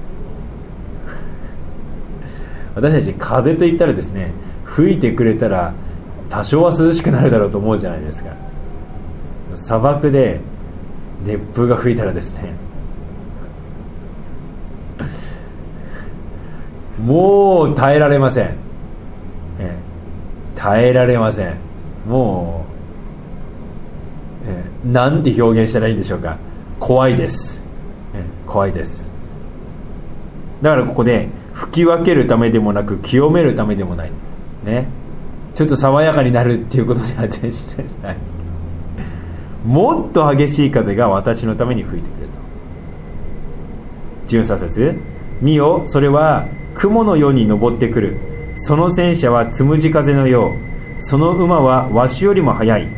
私たち風と言ったらですね、吹いてくれたら多少は涼しくなるだろうと思うじゃないですか。砂漠で熱風が吹いたらですね、もう耐えられません、え耐えられません。もう、えなんて表現したらいいんでしょうか。怖いです、え怖いです。だからここで吹き分けるためでもなく清めるためでもない、ね、ちょっと爽やかになるっていうことでは全然ない。もっと激しい風が私のために吹いてくれと。じゅうさん節、見よ、それは雲のように登ってくる。その戦車はつむじ風のよう。その馬はわしよりも速い。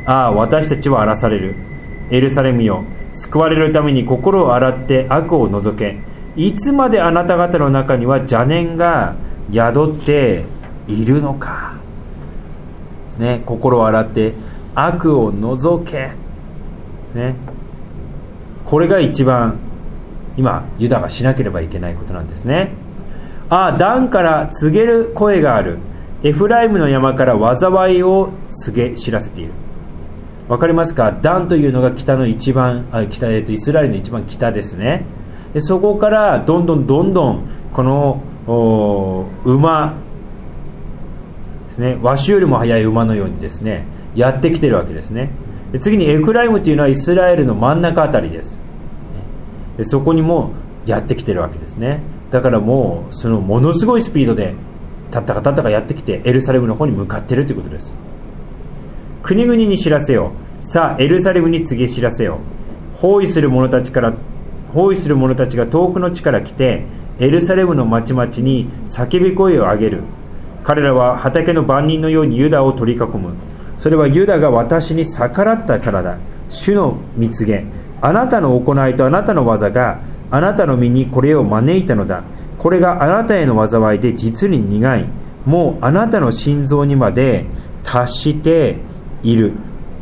ああ、私たちは荒らされる。エルサレムよ、救われるために心を洗って悪を除け。いつまであなた方の中には邪念が宿っているのかですね。心を洗って悪を除けですね。これが一番今ユダがしなければいけないことなんですね。ああ、ダンから告げる声がある。エフライムの山から災いを告げ知らせている。わかりますか？ダンというのが北の一番あ北、えっと、イスラエルの一番北ですね。でそこからどんどんどんどんこの馬ですね、ワシよりも速い馬のようにですねやってきてるわけですね。で次にエフライムというのはイスラエルの真ん中あたりです。でそこにもやってきてるわけですね。だからもうそのものすごいスピードでたったかたったかやってきてエルサレムの方に向かっているということです。国々に知らせよ。さあエルサレムに告げ知らせよ。包囲する者たちから包囲する者たちが遠くの地から来てエルサレムの町々に叫び声を上げる。彼らは畑の番人のようにユダを取り囲む。それはユダが私に逆らったからだ。主の蜜げ、あなたの行いとあなたの技があなたの身にこれを招いたのだ。これがあなたへの災いで実に苦い。もうあなたの心臓にまで達している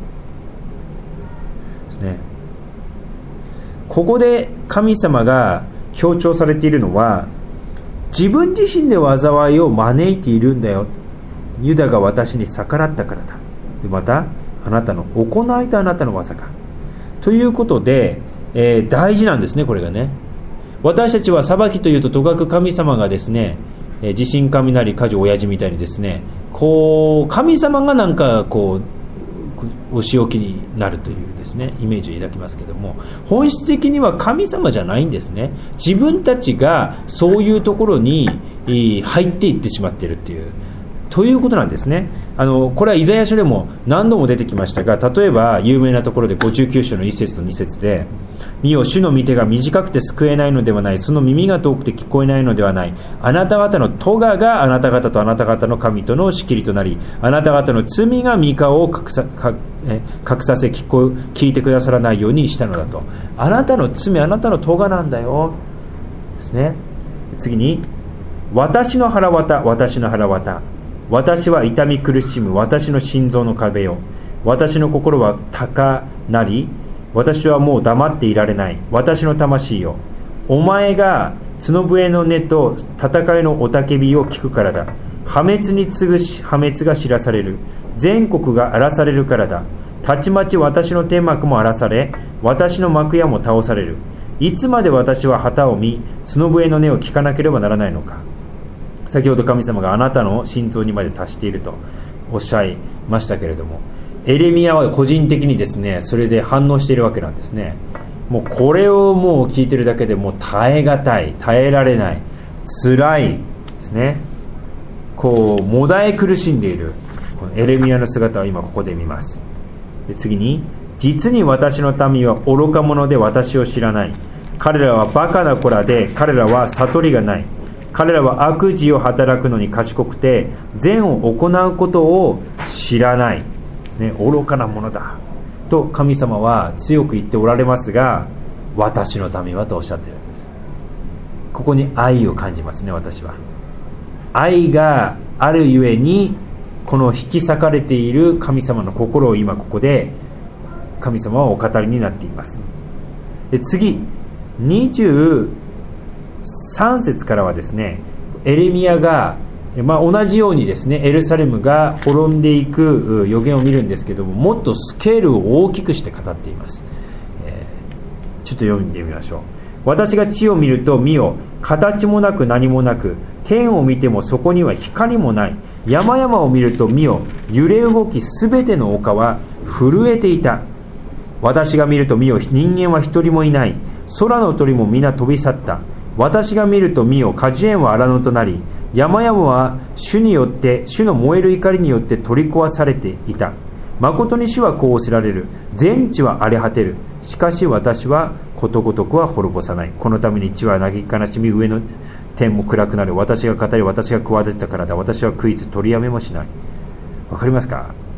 ですね。ここで神様が強調されているのは自分自身で災いを招いているんだよ。ユダが私に逆らったからだ。でまたあなたの行いとあなたの技かということで、えー、大事なんですね。これがね、私たちは裁きというととかく神様がですね、えー、地震雷火事親父みたいにですねこう神様がなんかこうお仕置きになるというですねイメージを抱きますけども、本質的には神様じゃないんですね。自分たちがそういうところに入っていってしまっているっていうということなんですね。あのこれはイザヤ書でも何度も出てきましたが、例えば有名なところでごじゅうきゅう章のいっ節とに節で、見よ主の御手が短くて救えないのではない、その耳が遠くて聞こえないのではない、あなた方の咎があなた方とあなた方の神との仕切りとなり、あなた方の罪が御顔を隠さ、かえ隠させ聞こ聞いてくださらないようにしたのだと。あなたの罪、あなたの咎なんだよですね。次に私の腹渡、私の腹渡、私は痛み苦しむ私の心臓の壁よ、私の心は高鳴り、私はもう黙っていられない、私の魂よ、お前が角笛の音と戦いの雄たけびを聞くからだ。破滅に次ぐ破滅が知らされる、全国が荒らされるからだ。たちまち私の天幕も荒らされ、私の幕屋も倒される。いつまで私は旗を見、角笛の音を聞かなければならないのか。先ほど神様があなたの心臓にまで達しているとおっしゃいましたけれども、エレミヤは個人的にですねそれで反応しているわけなんですね。もうこれをもう聞いてるだけでもう耐え難い、耐えられない、辛いですね。こうもだえ苦しんでいるこのエレミヤの姿を今ここで見ます。で次に、実に私の民は愚か者で私を知らない。彼らはバカな子らで、彼らは悟りがない。彼らは悪事を働くのに賢くて、善を行うことを知らないですね。愚かなものだと神様は強く言っておられますが、私の民はとおっしゃっているんです。ここに愛を感じますね。私は愛があるゆえにこの引き裂かれている神様の心を今ここで神様はお語りになっています。で次にじゅうさん節からはですね、エレミヤが、まあ、同じようにですねエルサレムが滅んでいく予言を見るんですけども、もっとスケールを大きくして語っています。えー、ちょっと読んでみましょう。私が地を見ると見よ、形もなく何もなく、天を見てもそこには光もない。山々を見ると見よ、揺れ動きすべての丘は震えていた。私が見ると見よ、人間は一人もいない。空の鳥も皆飛び去った。私が見ると見よ、果樹園は荒野となり、山々は主によって主の燃える怒りによって取り壊されていた。誠に主はこうお知られる。全地は荒れ果てる。しかし私はことごとくは滅ぼさない。このために地は嘆き悲しみ、上の天も暗くなる。私が語り、私が企てたからだ。私は食いつ取りやめもしない。わかりますか？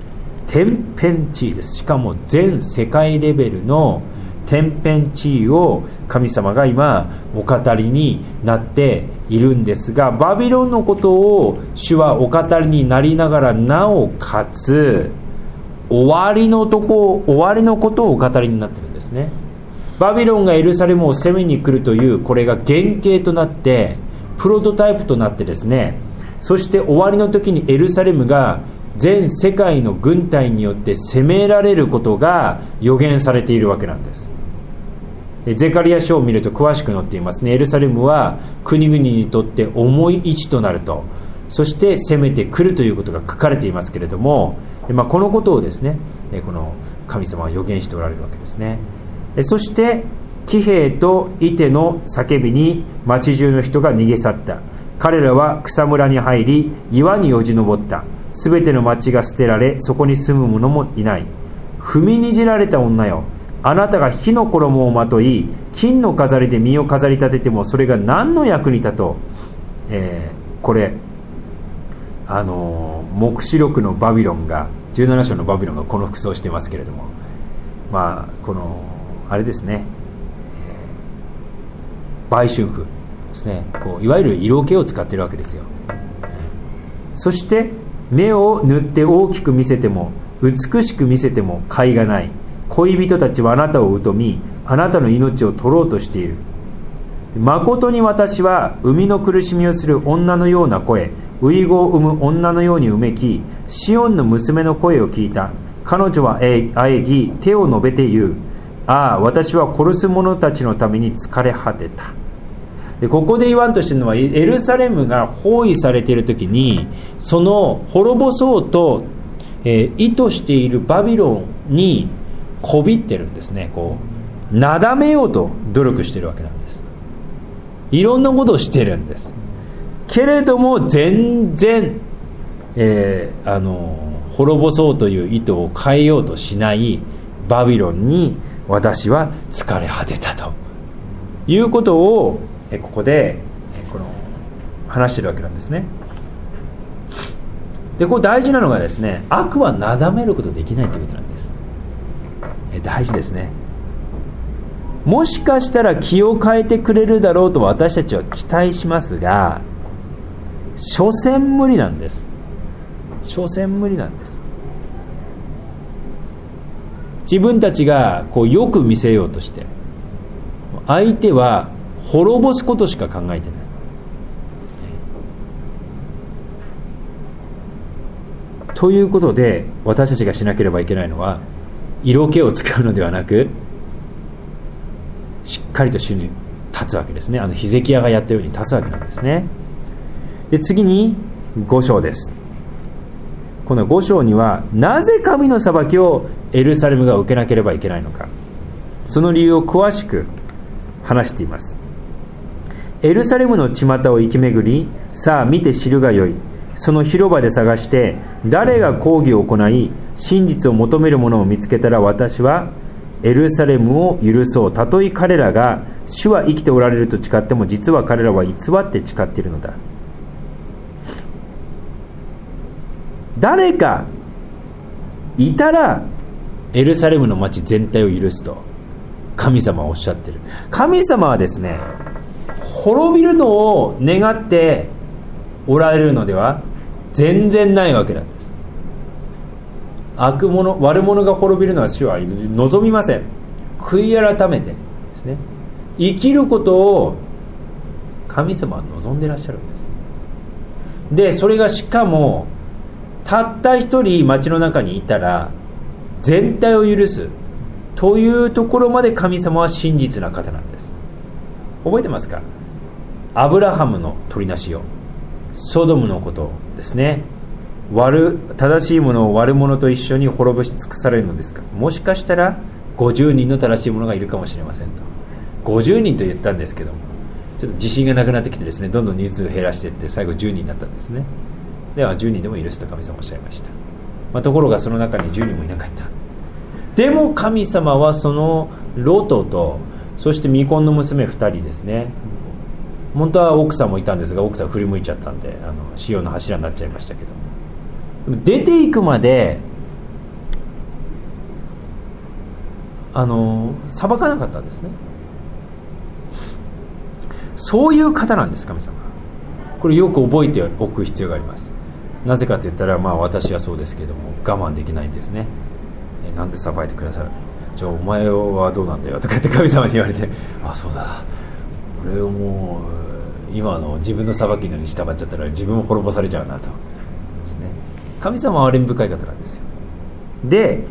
天変地異です。しかも全世界レベルの天変地異を神様が今お語りになっているんですが、バビロンのことを主はお語りになりながら、なおかつ終わりのとこ終わりのことをお語りになってるんですね。バビロンがエルサレムを攻めに来るという、これが原型となってプロトタイプとなってですね、そして終わりの時にエルサレムが全世界の軍隊によって攻められることが予言されているわけなんです。ゼカリヤ書を見ると詳しく載っていますね。エルサレムは国々にとって重い位置となると、そして攻めてくるということが書かれていますけれども、まあ、このことをですね、この神様は予言しておられるわけですね。そして騎兵と射手の叫びに町中の人が逃げ去った。彼らは草むらに入り、岩によじ登った。すべての町が捨てられ、そこに住む者もいない。踏みにじられた女よ、あなたが火の衣をまとい、金の飾りで身を飾り立ててもそれが何の役に立とう。えー、これあのー、黙示録のバビロンが、じゅうなな章のバビロンがこの服装をしていますけれども、まあこのあれですね、えー、売春婦ですね、こういわゆる色気を使っているわけですよ。そして目を塗って大きく見せても美しく見せても甲斐がない。恋人たちはあなたを疎み、あなたの命を取ろうとしている。誠に私は生みの苦しみをする女のような声、遺語を産む女のようにうめき、シオンの娘の声を聞いた。彼女はあえぎ手を伸べて言う。ああ、私は殺す者たちのために疲れ果てた。でここで言わんとしているのは、エルサレムが包囲されている時に、その滅ぼそうと、えー、意図しているバビロンにこびってるんですね。こうなだめようと努力しているわけなんです。いろんなことをしてるんですけれども、全然、えー、あの滅ぼそうという意図を変えようとしないバビロンに私は疲れ果てたということをここでこの話してるわけなんですね。でこれ大事なのがですね、悪はなだめることできないということなんです。え大事ですね。もしかしたら気を変えてくれるだろうと私たちは期待しますが、所詮無理なんです。所詮無理なんです。自分たちがこうよく見せようとして、相手は滅ぼすことしか考えてない。ということで私たちがしなければいけないのは、色気を使うのではなく、しっかりと主に立つわけですね。あのヒゼキヤがやったように立つわけなんですね。で次にご章です。このご章には、なぜ神の裁きをエルサレムが受けなければいけないのか、その理由を詳しく話しています。エルサレムの巷を行き巡り、さあ見て知るがよい。その広場で探して、誰が抗議を行い真実を求める者を見つけたら、私はエルサレムを許そう。たとえ彼らが主は生きておられると誓っても、実は彼らは偽って誓っているのだ。誰かいたらエルサレムの町全体を許すと神様はおっしゃっている。神様はですね、滅びるのを願っておられるのでは全然ないわけなんです。悪者、悪者が滅びるのは主は望みません。悔い改めてですね、生きることを神様は望んでいらっしゃるんです。でそれがしかもたった一人町の中にいたら全体を許すというところまで神様は真実な方なんです。覚えてますか？アブラハムの取りなしよ、ソドムのことですね。悪正しいものを悪者と一緒に滅ぼし尽くされるのですか？もしかしたらごじゅうにんの正しい者がいるかもしれませんと。ごじゅうにんと言ったんですけども、ちょっと自信がなくなってきてですね、どんどん人数を減らしていって最後じゅうにんになったんですね。ではじゅうにんでも許すと神様おっしゃいました。まあ、ところがその中にじゅうにんもいなかった。でも神様はそのロトと、そして未婚の娘ふたりですね。本当は奥さんもいたんですが、奥さん振り向いちゃったんで、あの塩の柱になっちゃいましたけど、出ていくまであの裁かなかったんですね。そういう方なんです、神様。これよく覚えておく必要があります。なぜかと言ったら、まあ私はそうですけども我慢できないんですね。えなんで裁いてくださる、じゃあお前はどうなんだよとか言って神様に言われて、あ、そうだ、俺をもう今の自分の裁きのに従っちゃったら自分も滅ぼされちゃうなとですね。神様は憐れみ深い方なんですよ。で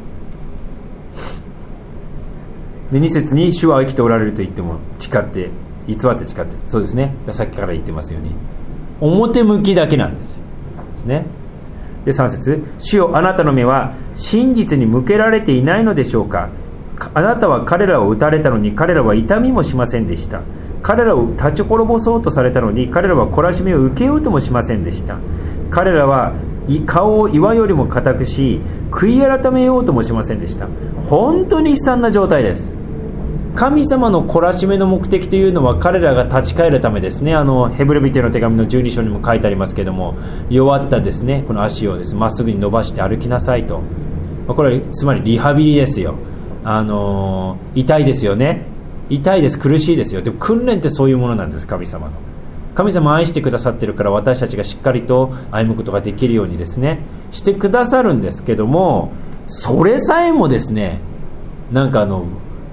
でに節に主は生きておられると言っても誓って偽って誓って、そうですね、さっきから言ってますように表向きだけなんですよですね。でさん節、主よあなたの目は真実に向けられていないのでしょうか。あなたは彼らを撃たれたのに彼らは痛みもしませんでした。彼らを立ち滅ぼそうとされたのに彼らは懲らしめを受けようともしませんでした。彼らは顔を岩よりも固くし悔い改めようともしませんでした。本当に悲惨な状態です。神様の懲らしめの目的というのは彼らが立ち返るためですね。あのヘブル人への手紙のじゅうに章にも書いてありますけれども、弱ったですねこの足をですまっすぐに伸ばして歩きなさいと、これはつまりリハビリですよ。あの痛いですよね、痛いです、苦しいですよ。でも訓練ってそういうものなんです。神様の神様愛してくださってるから私たちがしっかりと歩むことができるようにですねしてくださるんですけども、それさえもですねなんかあの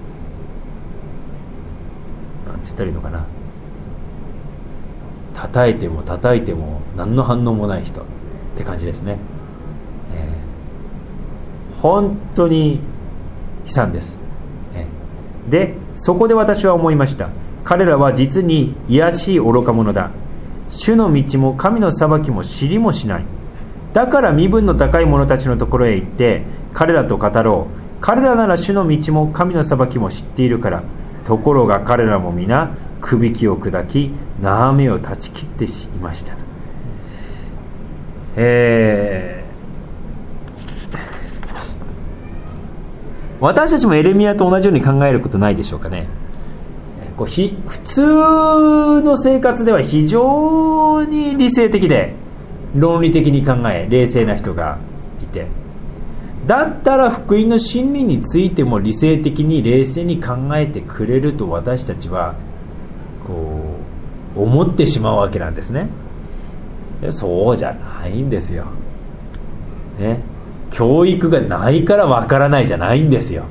なんて言ったらいいのかな、叩いても叩いても何の反応もない人って感じですね、えー、本当に悲惨です、えー、でそこで私は思いました。彼らは実に卑しい愚か者だ。主の道も神の裁きも知りもしない。だから身分の高い者たちのところへ行って彼らと語ろう。彼らなら主の道も神の裁きも知っているから。ところが彼らも皆くびきを砕き縄目を断ち切っていました。えー、私たちもエレミヤと同じように考えることないでしょうかね。こうひ普通の生活では非常に理性的で論理的に考え冷静な人がいて、だったら福音の真理についても理性的に冷静に考えてくれると私たちはこう思ってしまうわけなんですね。そうじゃないんですよ、ね、教育がないからわからないじゃないんですよ。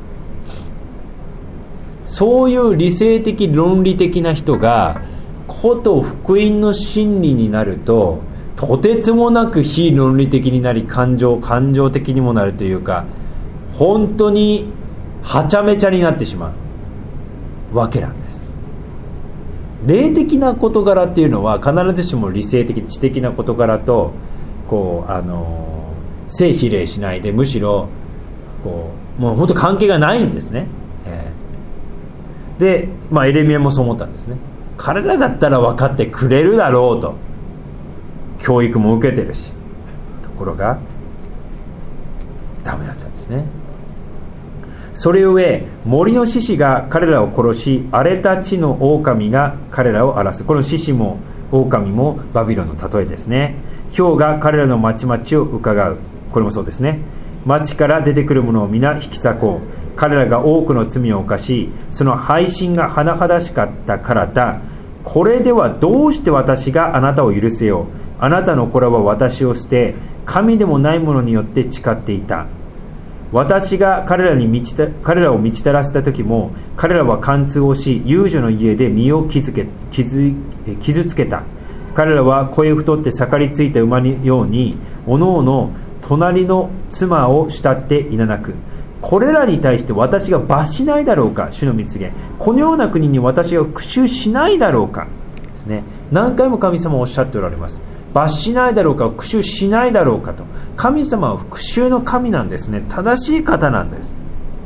そういう理性的論理的な人がこと福音の真理になるととてつもなく非論理的になり感情感情的にもなるというか、本当にはちゃめちゃになってしまうわけなんです。霊的な事柄っていうのは必ずしも理性的知的な事柄とこうあの正比例しないで、むしろこうもう本当関係がないんですね。で、まあ、エレミヤもそう思ったんですね。彼らだったら分かってくれるだろうと、教育も受けてるし、ところがダメだったんですね。それゆえ森の獅子が彼らを殺し、荒れた地の狼が彼らを荒らす。この獅子も狼もバビロンの例えですね。豹が彼らの町々を伺う。これもそうですね。町から出てくるものを皆引き裂こう。彼らが多くの罪を犯し、その背信が甚だしかったからだ。これではどうして私があなたを許せよう。あなたの子らは私を捨て、神でもないものによって誓っていた。私が彼らに満ちた彼らを満ちたらせた時も、彼らは貫通をし、遊女の家で身を傷け傷傷つけた。彼らは肥え太って盛りついた馬のように、おのおの隣の妻を慕っていななく。これらに対して私が罰しないだろうか。主の蜜源、このような国に私が復讐しないだろうかですね。何回も神様はおっしゃっておられます。罰しないだろうか、復讐しないだろうかと。神様は復讐の神なんですね。正しい方なんです。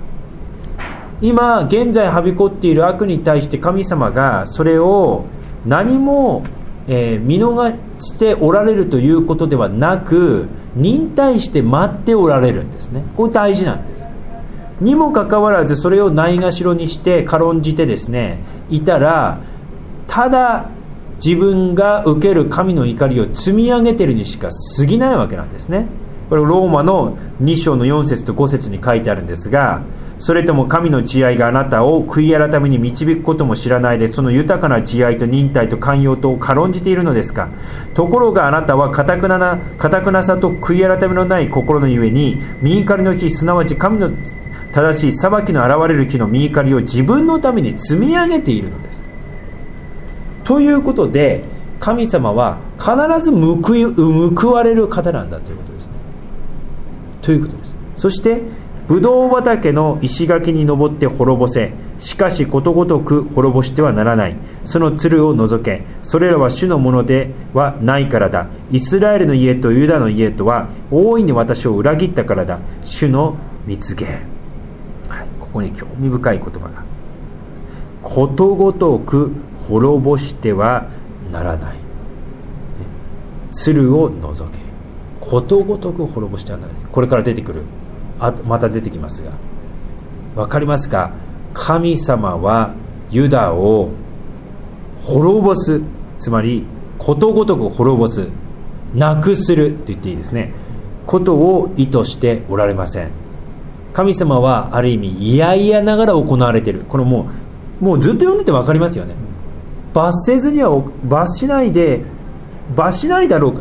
今現在はびこっている悪に対して神様がそれを何も、えー、見逃しておられるということではなく、忍耐して待っておられるんですね。これ大事なんです。にもかかわらずそれをないがしろにして軽んじてですねいたら、ただ自分が受ける神の怒りを積み上げているにしか過ぎないわけなんですね。これローマのに章のよん節とご節に書いてあるんですが、 それとも神の慈愛があなたを悔い改めに導くことも知らないで、その豊かな慈愛と忍耐と寛容とを軽んじているのですか。ところがあなたは堅くなな堅くなさと悔い改めのない心のゆえに、御怒りの日、すなわち神の正しい裁きの現れる日の御怒りを自分のために積み上げているのです。ということで、神様は必ず報い報われる方なんだということですね。ということです。そしてブドウ畑の石垣に登って滅ぼせ、しかしことごとく滅ぼしてはならない。そのつるを除け、それらは主のものではないからだ。イスラエルの家とユダの家とは大いに私を裏切ったからだ。主の蜜源、はい、ここに興味深い言葉が、ことごとく滅ぼしてはならない。つるを除け、ことごとく滅ぼしてはならない。これから出てくる、あまた出てきますが、分かりますか。神様はユダを滅ぼす、つまりことごとく滅ぼす、なくすると言っていいですね、ことを意図しておられません。神様はある意味いやいやながら行われている。これもう、もうずっと読んでて分かりますよね。罰せずには罰しないで罰しないだろうか。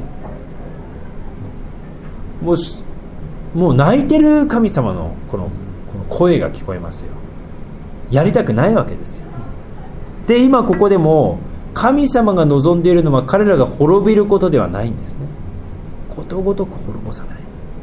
もう、もう泣いてる神様のこの、この声が聞こえますよ。やりたくないわけですよ。で、今ここでも神様が望んでいるのは彼らが滅びることではないんですね。ことごとく滅ぼさない。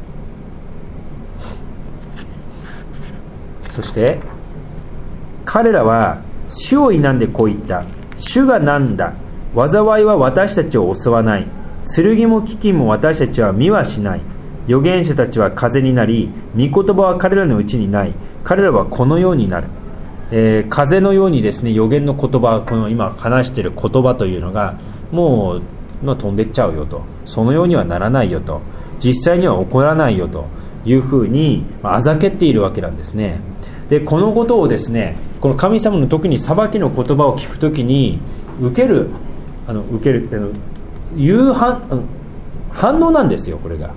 そして彼らは主を否んでこう言った。主が何だ。災いは私たちを襲わない。剣も飢饉も私たちは見はしない。預言者たちは風になり、御言葉は彼らのうちにない。彼らはこのようになる。えー、風のようにですね、預言の言葉、この今話している言葉というのがもう、まあ、飛んでっちゃうよと、そのようにはならないよと、実際には起こらないよというふうに、まあ、あざけっているわけなんですね。で、このことをですね、この神様の特に裁きの言葉を聞くときに受けるあの受けるあのいう反反応なんですよ、これが、ね、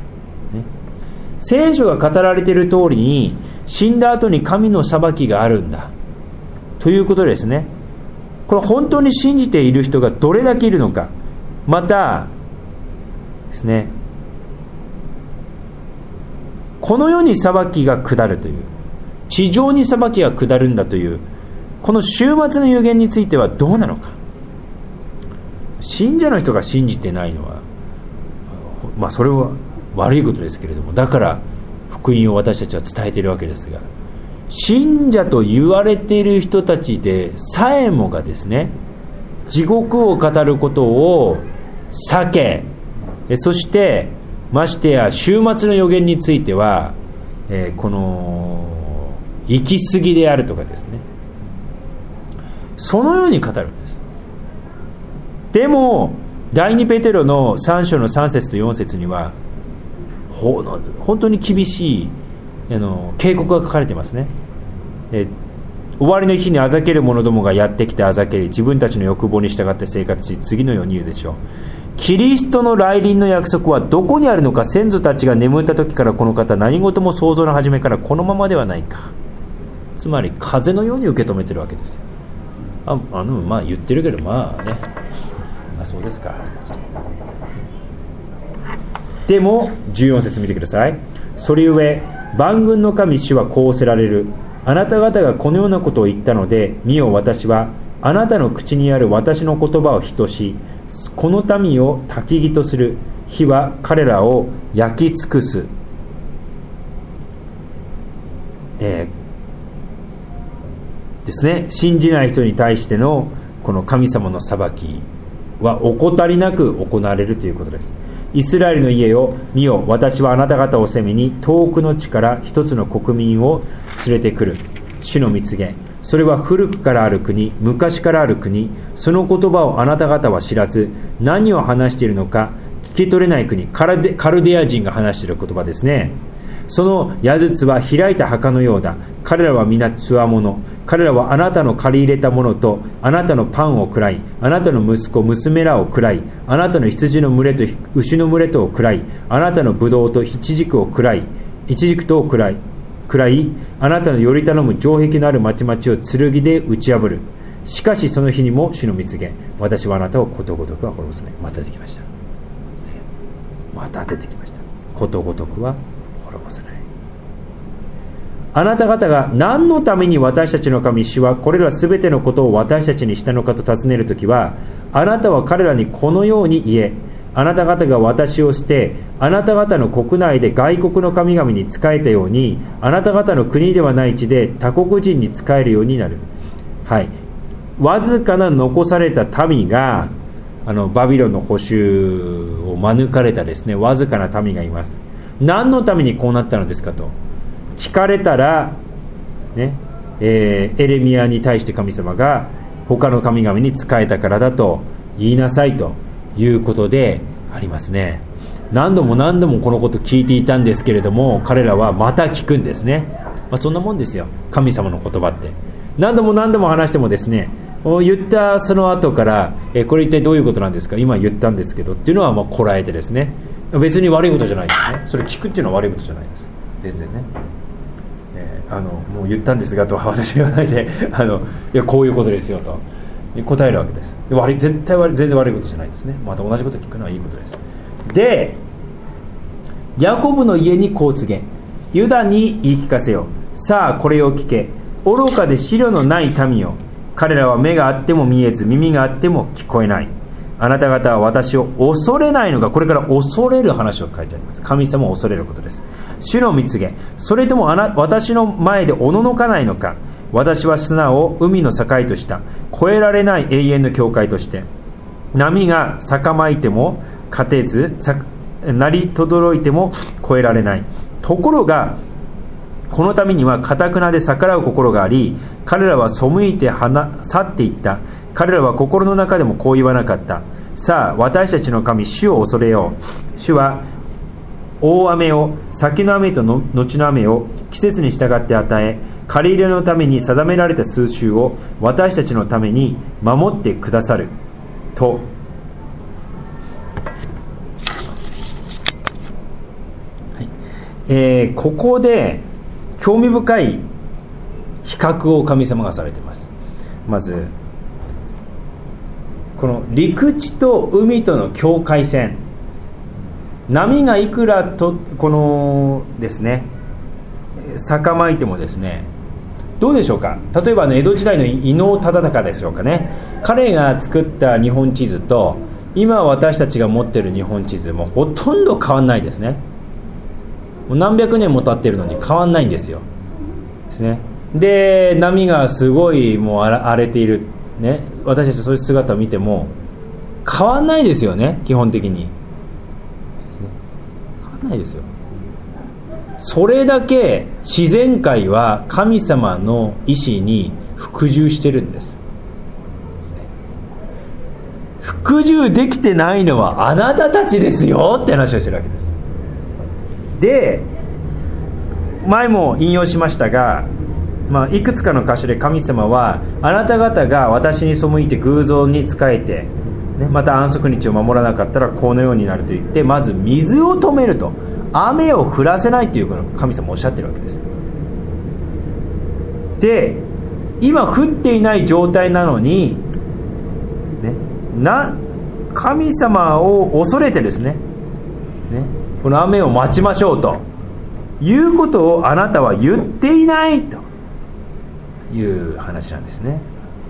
聖書が語られている通りに死んだ後に神の裁きがあるんだということですね。これ本当に信じている人がどれだけいるのか、またですね、この世に裁きが下るという、地上に裁きが下るんだという、この終末の予言についてはどうなのか。信者の人が信じてないのは、まあそれは悪いことですけれども、だから福音を私たちは伝えているわけですが、信者と言われている人たちでさえもがですね、地獄を語ることを避け、そしてましてや終末の予言については、えー、この行き過ぎであるとかですね、そのように語るんです。でも第二ペテロのさん章のさん節とよん節にはほ本当に厳しいあの警告が書かれていますね。え終わりの日にあざける者どもがやってきてあざけり、自分たちの欲望に従って生活し、次のように言うでしょう。キリストの来臨の約束はどこにあるのか。先祖たちが眠った時からこの方、何事も創造の初めからこのままではないか。つまり風のように受け止めてるわけですよ。ああのまあ言ってるけど、まあね、あそうですか。でもじゅうよん節見てください。それゆえ万軍の神主はこうせられる。あなた方がこのようなことを言ったので、見よ、私はあなたの口にある私の言葉を火とし、この民を焚き木とする。火は彼らを焼き尽くす。えー、ですね、信じない人に対してのこの神様の裁きは怠りなく行われるということです。イスラエルの家を見よ、私はあなた方を責めに遠くの地から一つの国民を連れてくる。主の蜜源、それは古くからある国、昔からある国、その言葉をあなた方は知らず、何を話しているのか聞き取れない国。カルデ、カルデア人が話している言葉ですね。その矢筒は開いた墓のようだ。彼らは皆つわもの。彼らはあなたの借り入れたものとあなたのパンを喰らい、あなたの息子娘らを喰らい、あなたの羊の群れと牛の群れとを喰らい、あなたのブドウとイチジクを喰らい、イチジクとを喰らい喰食らい、あなたのより頼む城壁のある町々を剣で打ち破る。しかしその日にも主の御告げ、私はあなたをことごとくは滅ぼさない。また出てきました、ね、また出てきました。ことごとくは滅ぼさない。あなた方が何のために私たちの神主はこれらすべてのことを私たちにしたのかと尋ねるときは、あなたは彼らにこのように言え、あなた方が私を捨て、あなた方の国内で外国の神々に仕えたように、あなた方の国ではない地で他国人に仕えるようになる。はい、わずかな残された民が、あのバビロンの捕囚を免れたですね、わずかな民がいます。何のためにこうなったのですかと聞かれたら、ねえー、エレミヤに対して神様が他の神々に仕えたからだと言いなさいということでありますね。何度も何度もこのこと聞いていたんですけれども、彼らはまた聞くんですね。まあ、そんなもんですよ、神様の言葉って。何度も何度も話してもですね、言ったその後から、えこれ一体どういうことなんですか、今言ったんですけどっていうのはまあこらえてですね、別に悪いことじゃないですね。それ聞くっていうのは悪いことじゃないです、全然ね。あのもう言ったんですがと私言わないであのいやこういうことですよと答えるわけです。悪い絶対悪い全然悪いことじゃないですね。また同じこと聞くのはいいことです。で、ヤコブの家にこう告げ、ユダに言い聞かせよ。さあこれを聞け、愚かで思慮のない民よ。彼らは目があっても見えず、耳があっても聞こえない。あなた方は私を恐れないのか。これから恐れる話を書いてあります。神様を恐れることです。主の御告げ、それともあな私の前でおののかないのか。私は砂を海の境とした、越えられない永遠の境界として、波が逆まいても勝てず、鳴りとどろいても越えられない。ところがこの民には堅くなで逆らう心があり、彼らは背いて去っていった。彼らは心の中でもこう言わなかった。さあ私たちの神主を恐れよう。主は大雨を、先の雨との後の雨を季節に従って与え、借り入れのために定められた数週を私たちのために守ってくださると。はいえー、ここで興味深い比較を神様がされています。まずこの陸地と海との境界線、波がいくらとこのですね逆まいてもですね、どうでしょうか。例えば、ね、江戸時代の伊能忠敬でしょうかね。彼が作った日本地図と今私たちが持っている日本地図もほとんど変わんないですね。もう何百年も経っているのに変わんないんですよ。ですね。で波がすごいもう荒れている、ね、私たちそういう姿を見ても変わんないですよね。基本的に変わんないですよ。それだけ自然界は神様の意志に服従してるんです。服従できてないのはあなたたちですよって話をしてるわけです。で前も引用しましたが、まあ、いくつかの箇所で神様はあなた方が私に背いて偶像に仕えて、ね、また安息日を守らなかったらこのようになると言って、まず水を止めると、雨を降らせないということを神様おっしゃってるわけです。で今降っていない状態なのに、ね、な神様を恐れてですね、ねこの雨を待ちましょうということをあなたは言っていないという話なんですね。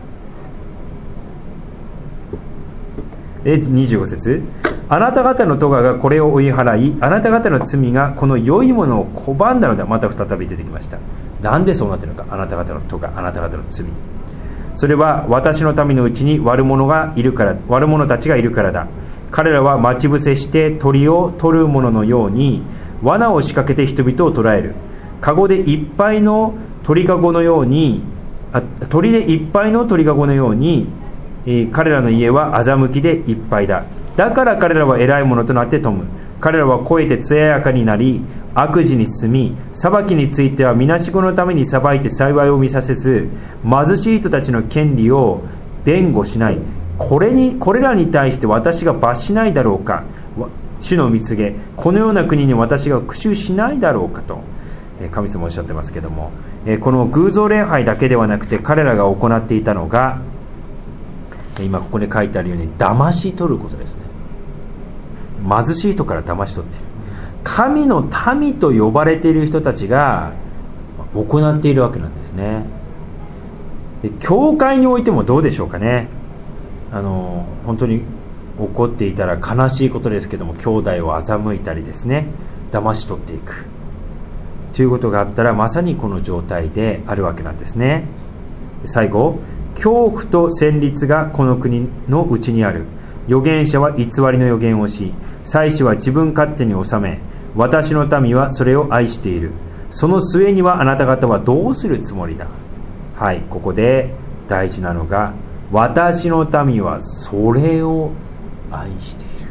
でにじゅうご節、あなた方の咎がこれを追い払い、あなた方の罪がこの良いものを拒んだので、また再び出てきました。なんでそうなっているのか。あなた方の咎、あなた方の罪、それは私の民のうちに悪者がいるから、悪者たちがいるからだ。彼らは待ち伏せして鳥を取る者のように罠を仕掛けて人々を捕らえる。カゴでいっぱいの鳥かごのようにあ鳥でいっぱいの鳥かごのように、えー、彼らの家は欺きでいっぱいだ。だから彼らは偉い者となって富む。彼らは肥えて艶やかになり、悪事に進み、裁きについてはみなしごのために裁いて幸いを見させず、貧しい人たちの権利を弁護しない。これにこれらに対して私が罰しないだろうか。主の御告げ、このような国に私が復讐しないだろうかと、 神様おっしゃってますけども、この偶像礼拝だけではなくて彼らが行っていたのが、今ここに書いてあるように騙し取ることですね。貧しい人から騙し取っている、神の民と呼ばれている人たちが行っているわけなんですね。教会においてもどうでしょうかね。あの本当に起こっていたら悲しいことですけども、兄弟を欺いたりですね、騙し取っていくということがあったら、まさにこの状態であるわけなんですね。最後、恐怖と戦慄がこの国のうちにある。預言者は偽りの預言をし、祭司は自分勝手に治め、私の民はそれを愛している。その末にはあなた方はどうするつもりだ。はい、ここで大事なのが、私の民はそれを愛している。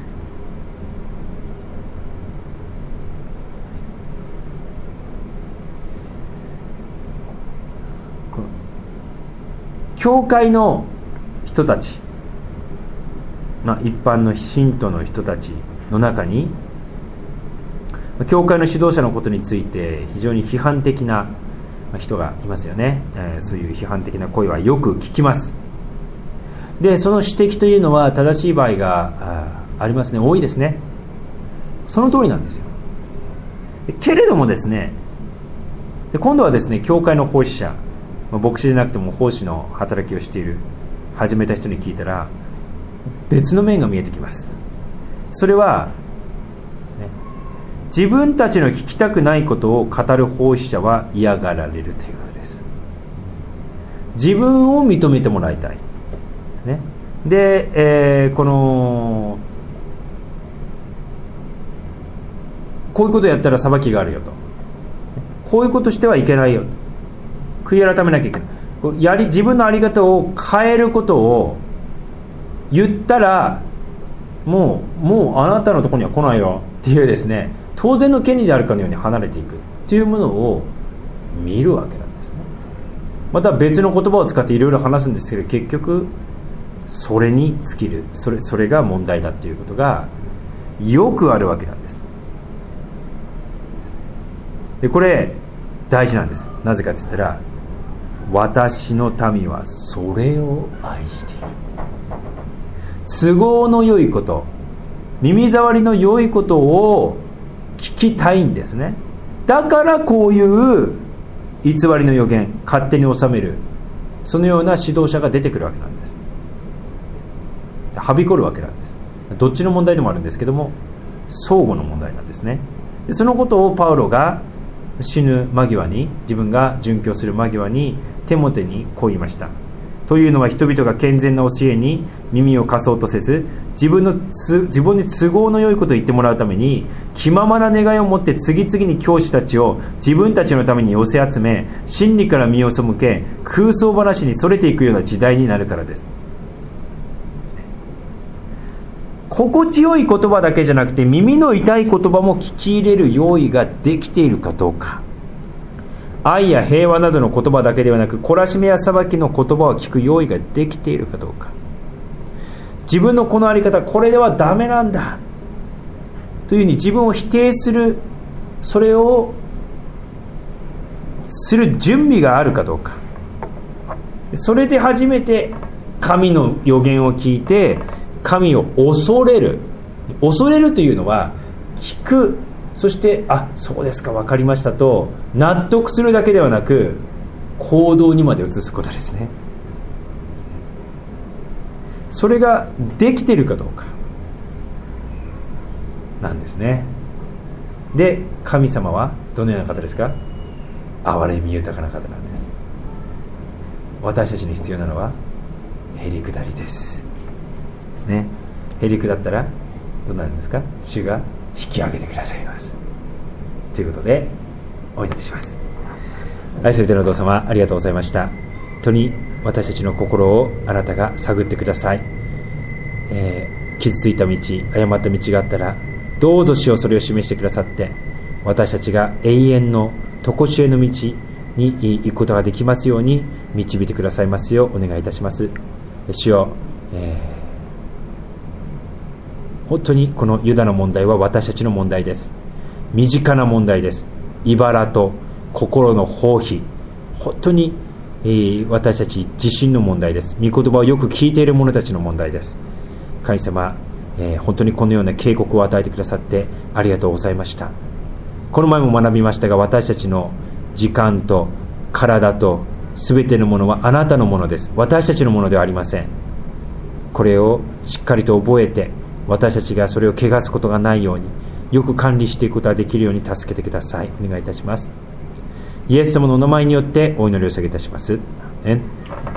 教会の人たち、まあ、一般の信徒の人たちの中に、教会の指導者のことについて非常に批判的な人がいますよね。えー、そういう批判的な声はよく聞きます。で、その指摘というのは正しい場合が あ, ありますね。多いですね。その通りなんですよ。けれどもですね、で今度はですね、教会の奉仕者、まあ、牧師でなくても奉仕の働きをしている、始めた人に聞いたら別の面が見えてきます。それは自分たちの聞きたくないことを語る奉仕者は嫌がられるということです。自分を認めてもらいたいですね。で、えー、このこういうことやったら裁きがあるよと、こういうことしてはいけないよと、悔い改めなきゃいけない、やり自分の在り方を変えることを言ったら、もうもうあなたのところには来ないよっていうですね、当然の権利であるかのように離れていくというものを見るわけなんですね。また別の言葉を使っていろいろ話すんですけど、結局それに尽きる、それ、それが問題だということがよくあるわけなんです。でこれ大事なんです。なぜかって言ったら、私の民はそれを愛している。都合の良いこと、耳障りの良いことを聞きたいんですね。だからこういう偽りの預言、勝手に収める、そのような指導者が出てくるわけなんです。はびこるわけなんです。どっちの問題でもあるんですけども、相互の問題なんですね。でそのことをパウロが死ぬ間際に、自分が殉教する間際にテモテにこう言いました。というのは、人々が健全な教えに耳を貸そうとせず、自分のつ自分に都合の良いことを言ってもらうために、気ままな願いを持って次々に教師たちを自分たちのために寄せ集め、真理から身を背け、空想話にそれていくような時代になるからです。心地よい言葉だけじゃなくて、耳の痛い言葉も聞き入れる用意ができているかどうか。愛や平和などの言葉だけではなく、懲らしめや裁きの言葉を聞く用意ができているかどうか。自分のこの在り方、これではダメなんだというふうに自分を否定する、それをする準備があるかどうか。それで初めて神の予言を聞いて、神を恐れる。恐れるというのは、聞く、そしてあ、そうですか、分かりましたと納得するだけではなく、行動にまで移すことですね。それができているかどうかなんですね。で、神様はどのような方ですか？憐れみ豊かな方なんです。私たちに必要なのはへりくだりですですね。へりくだったらどうなるんですか？主が引き上げてくださいますということで、お祈りします。愛する天のお父様、ありがとうございました。本当に私たちの心をあなたが探ってください。えー、傷ついた道、誤った道があったら、どうぞ主よ、それを示してくださって、私たちが永遠の常しえの道に行くことができますように導いてくださいますようお願いいたします。主よ、えー本当にこのユダの問題は私たちの問題です。身近な問題です。茨と心の放棄、本当に、えー、私たち自身の問題です。御言葉をよく聞いている者たちの問題です。神様、えー、本当にこのような警告を与えてくださってありがとうございました。この前も学びましたが、私たちの時間と体と全てのものはあなたのものです。私たちのものではありません。これをしっかりと覚えて、私たちがそれを汚すことがないようによく管理していくことができるように助けてください。お願いいたします。イエス様のお名前によってお祈りを下げいたします。アーメン。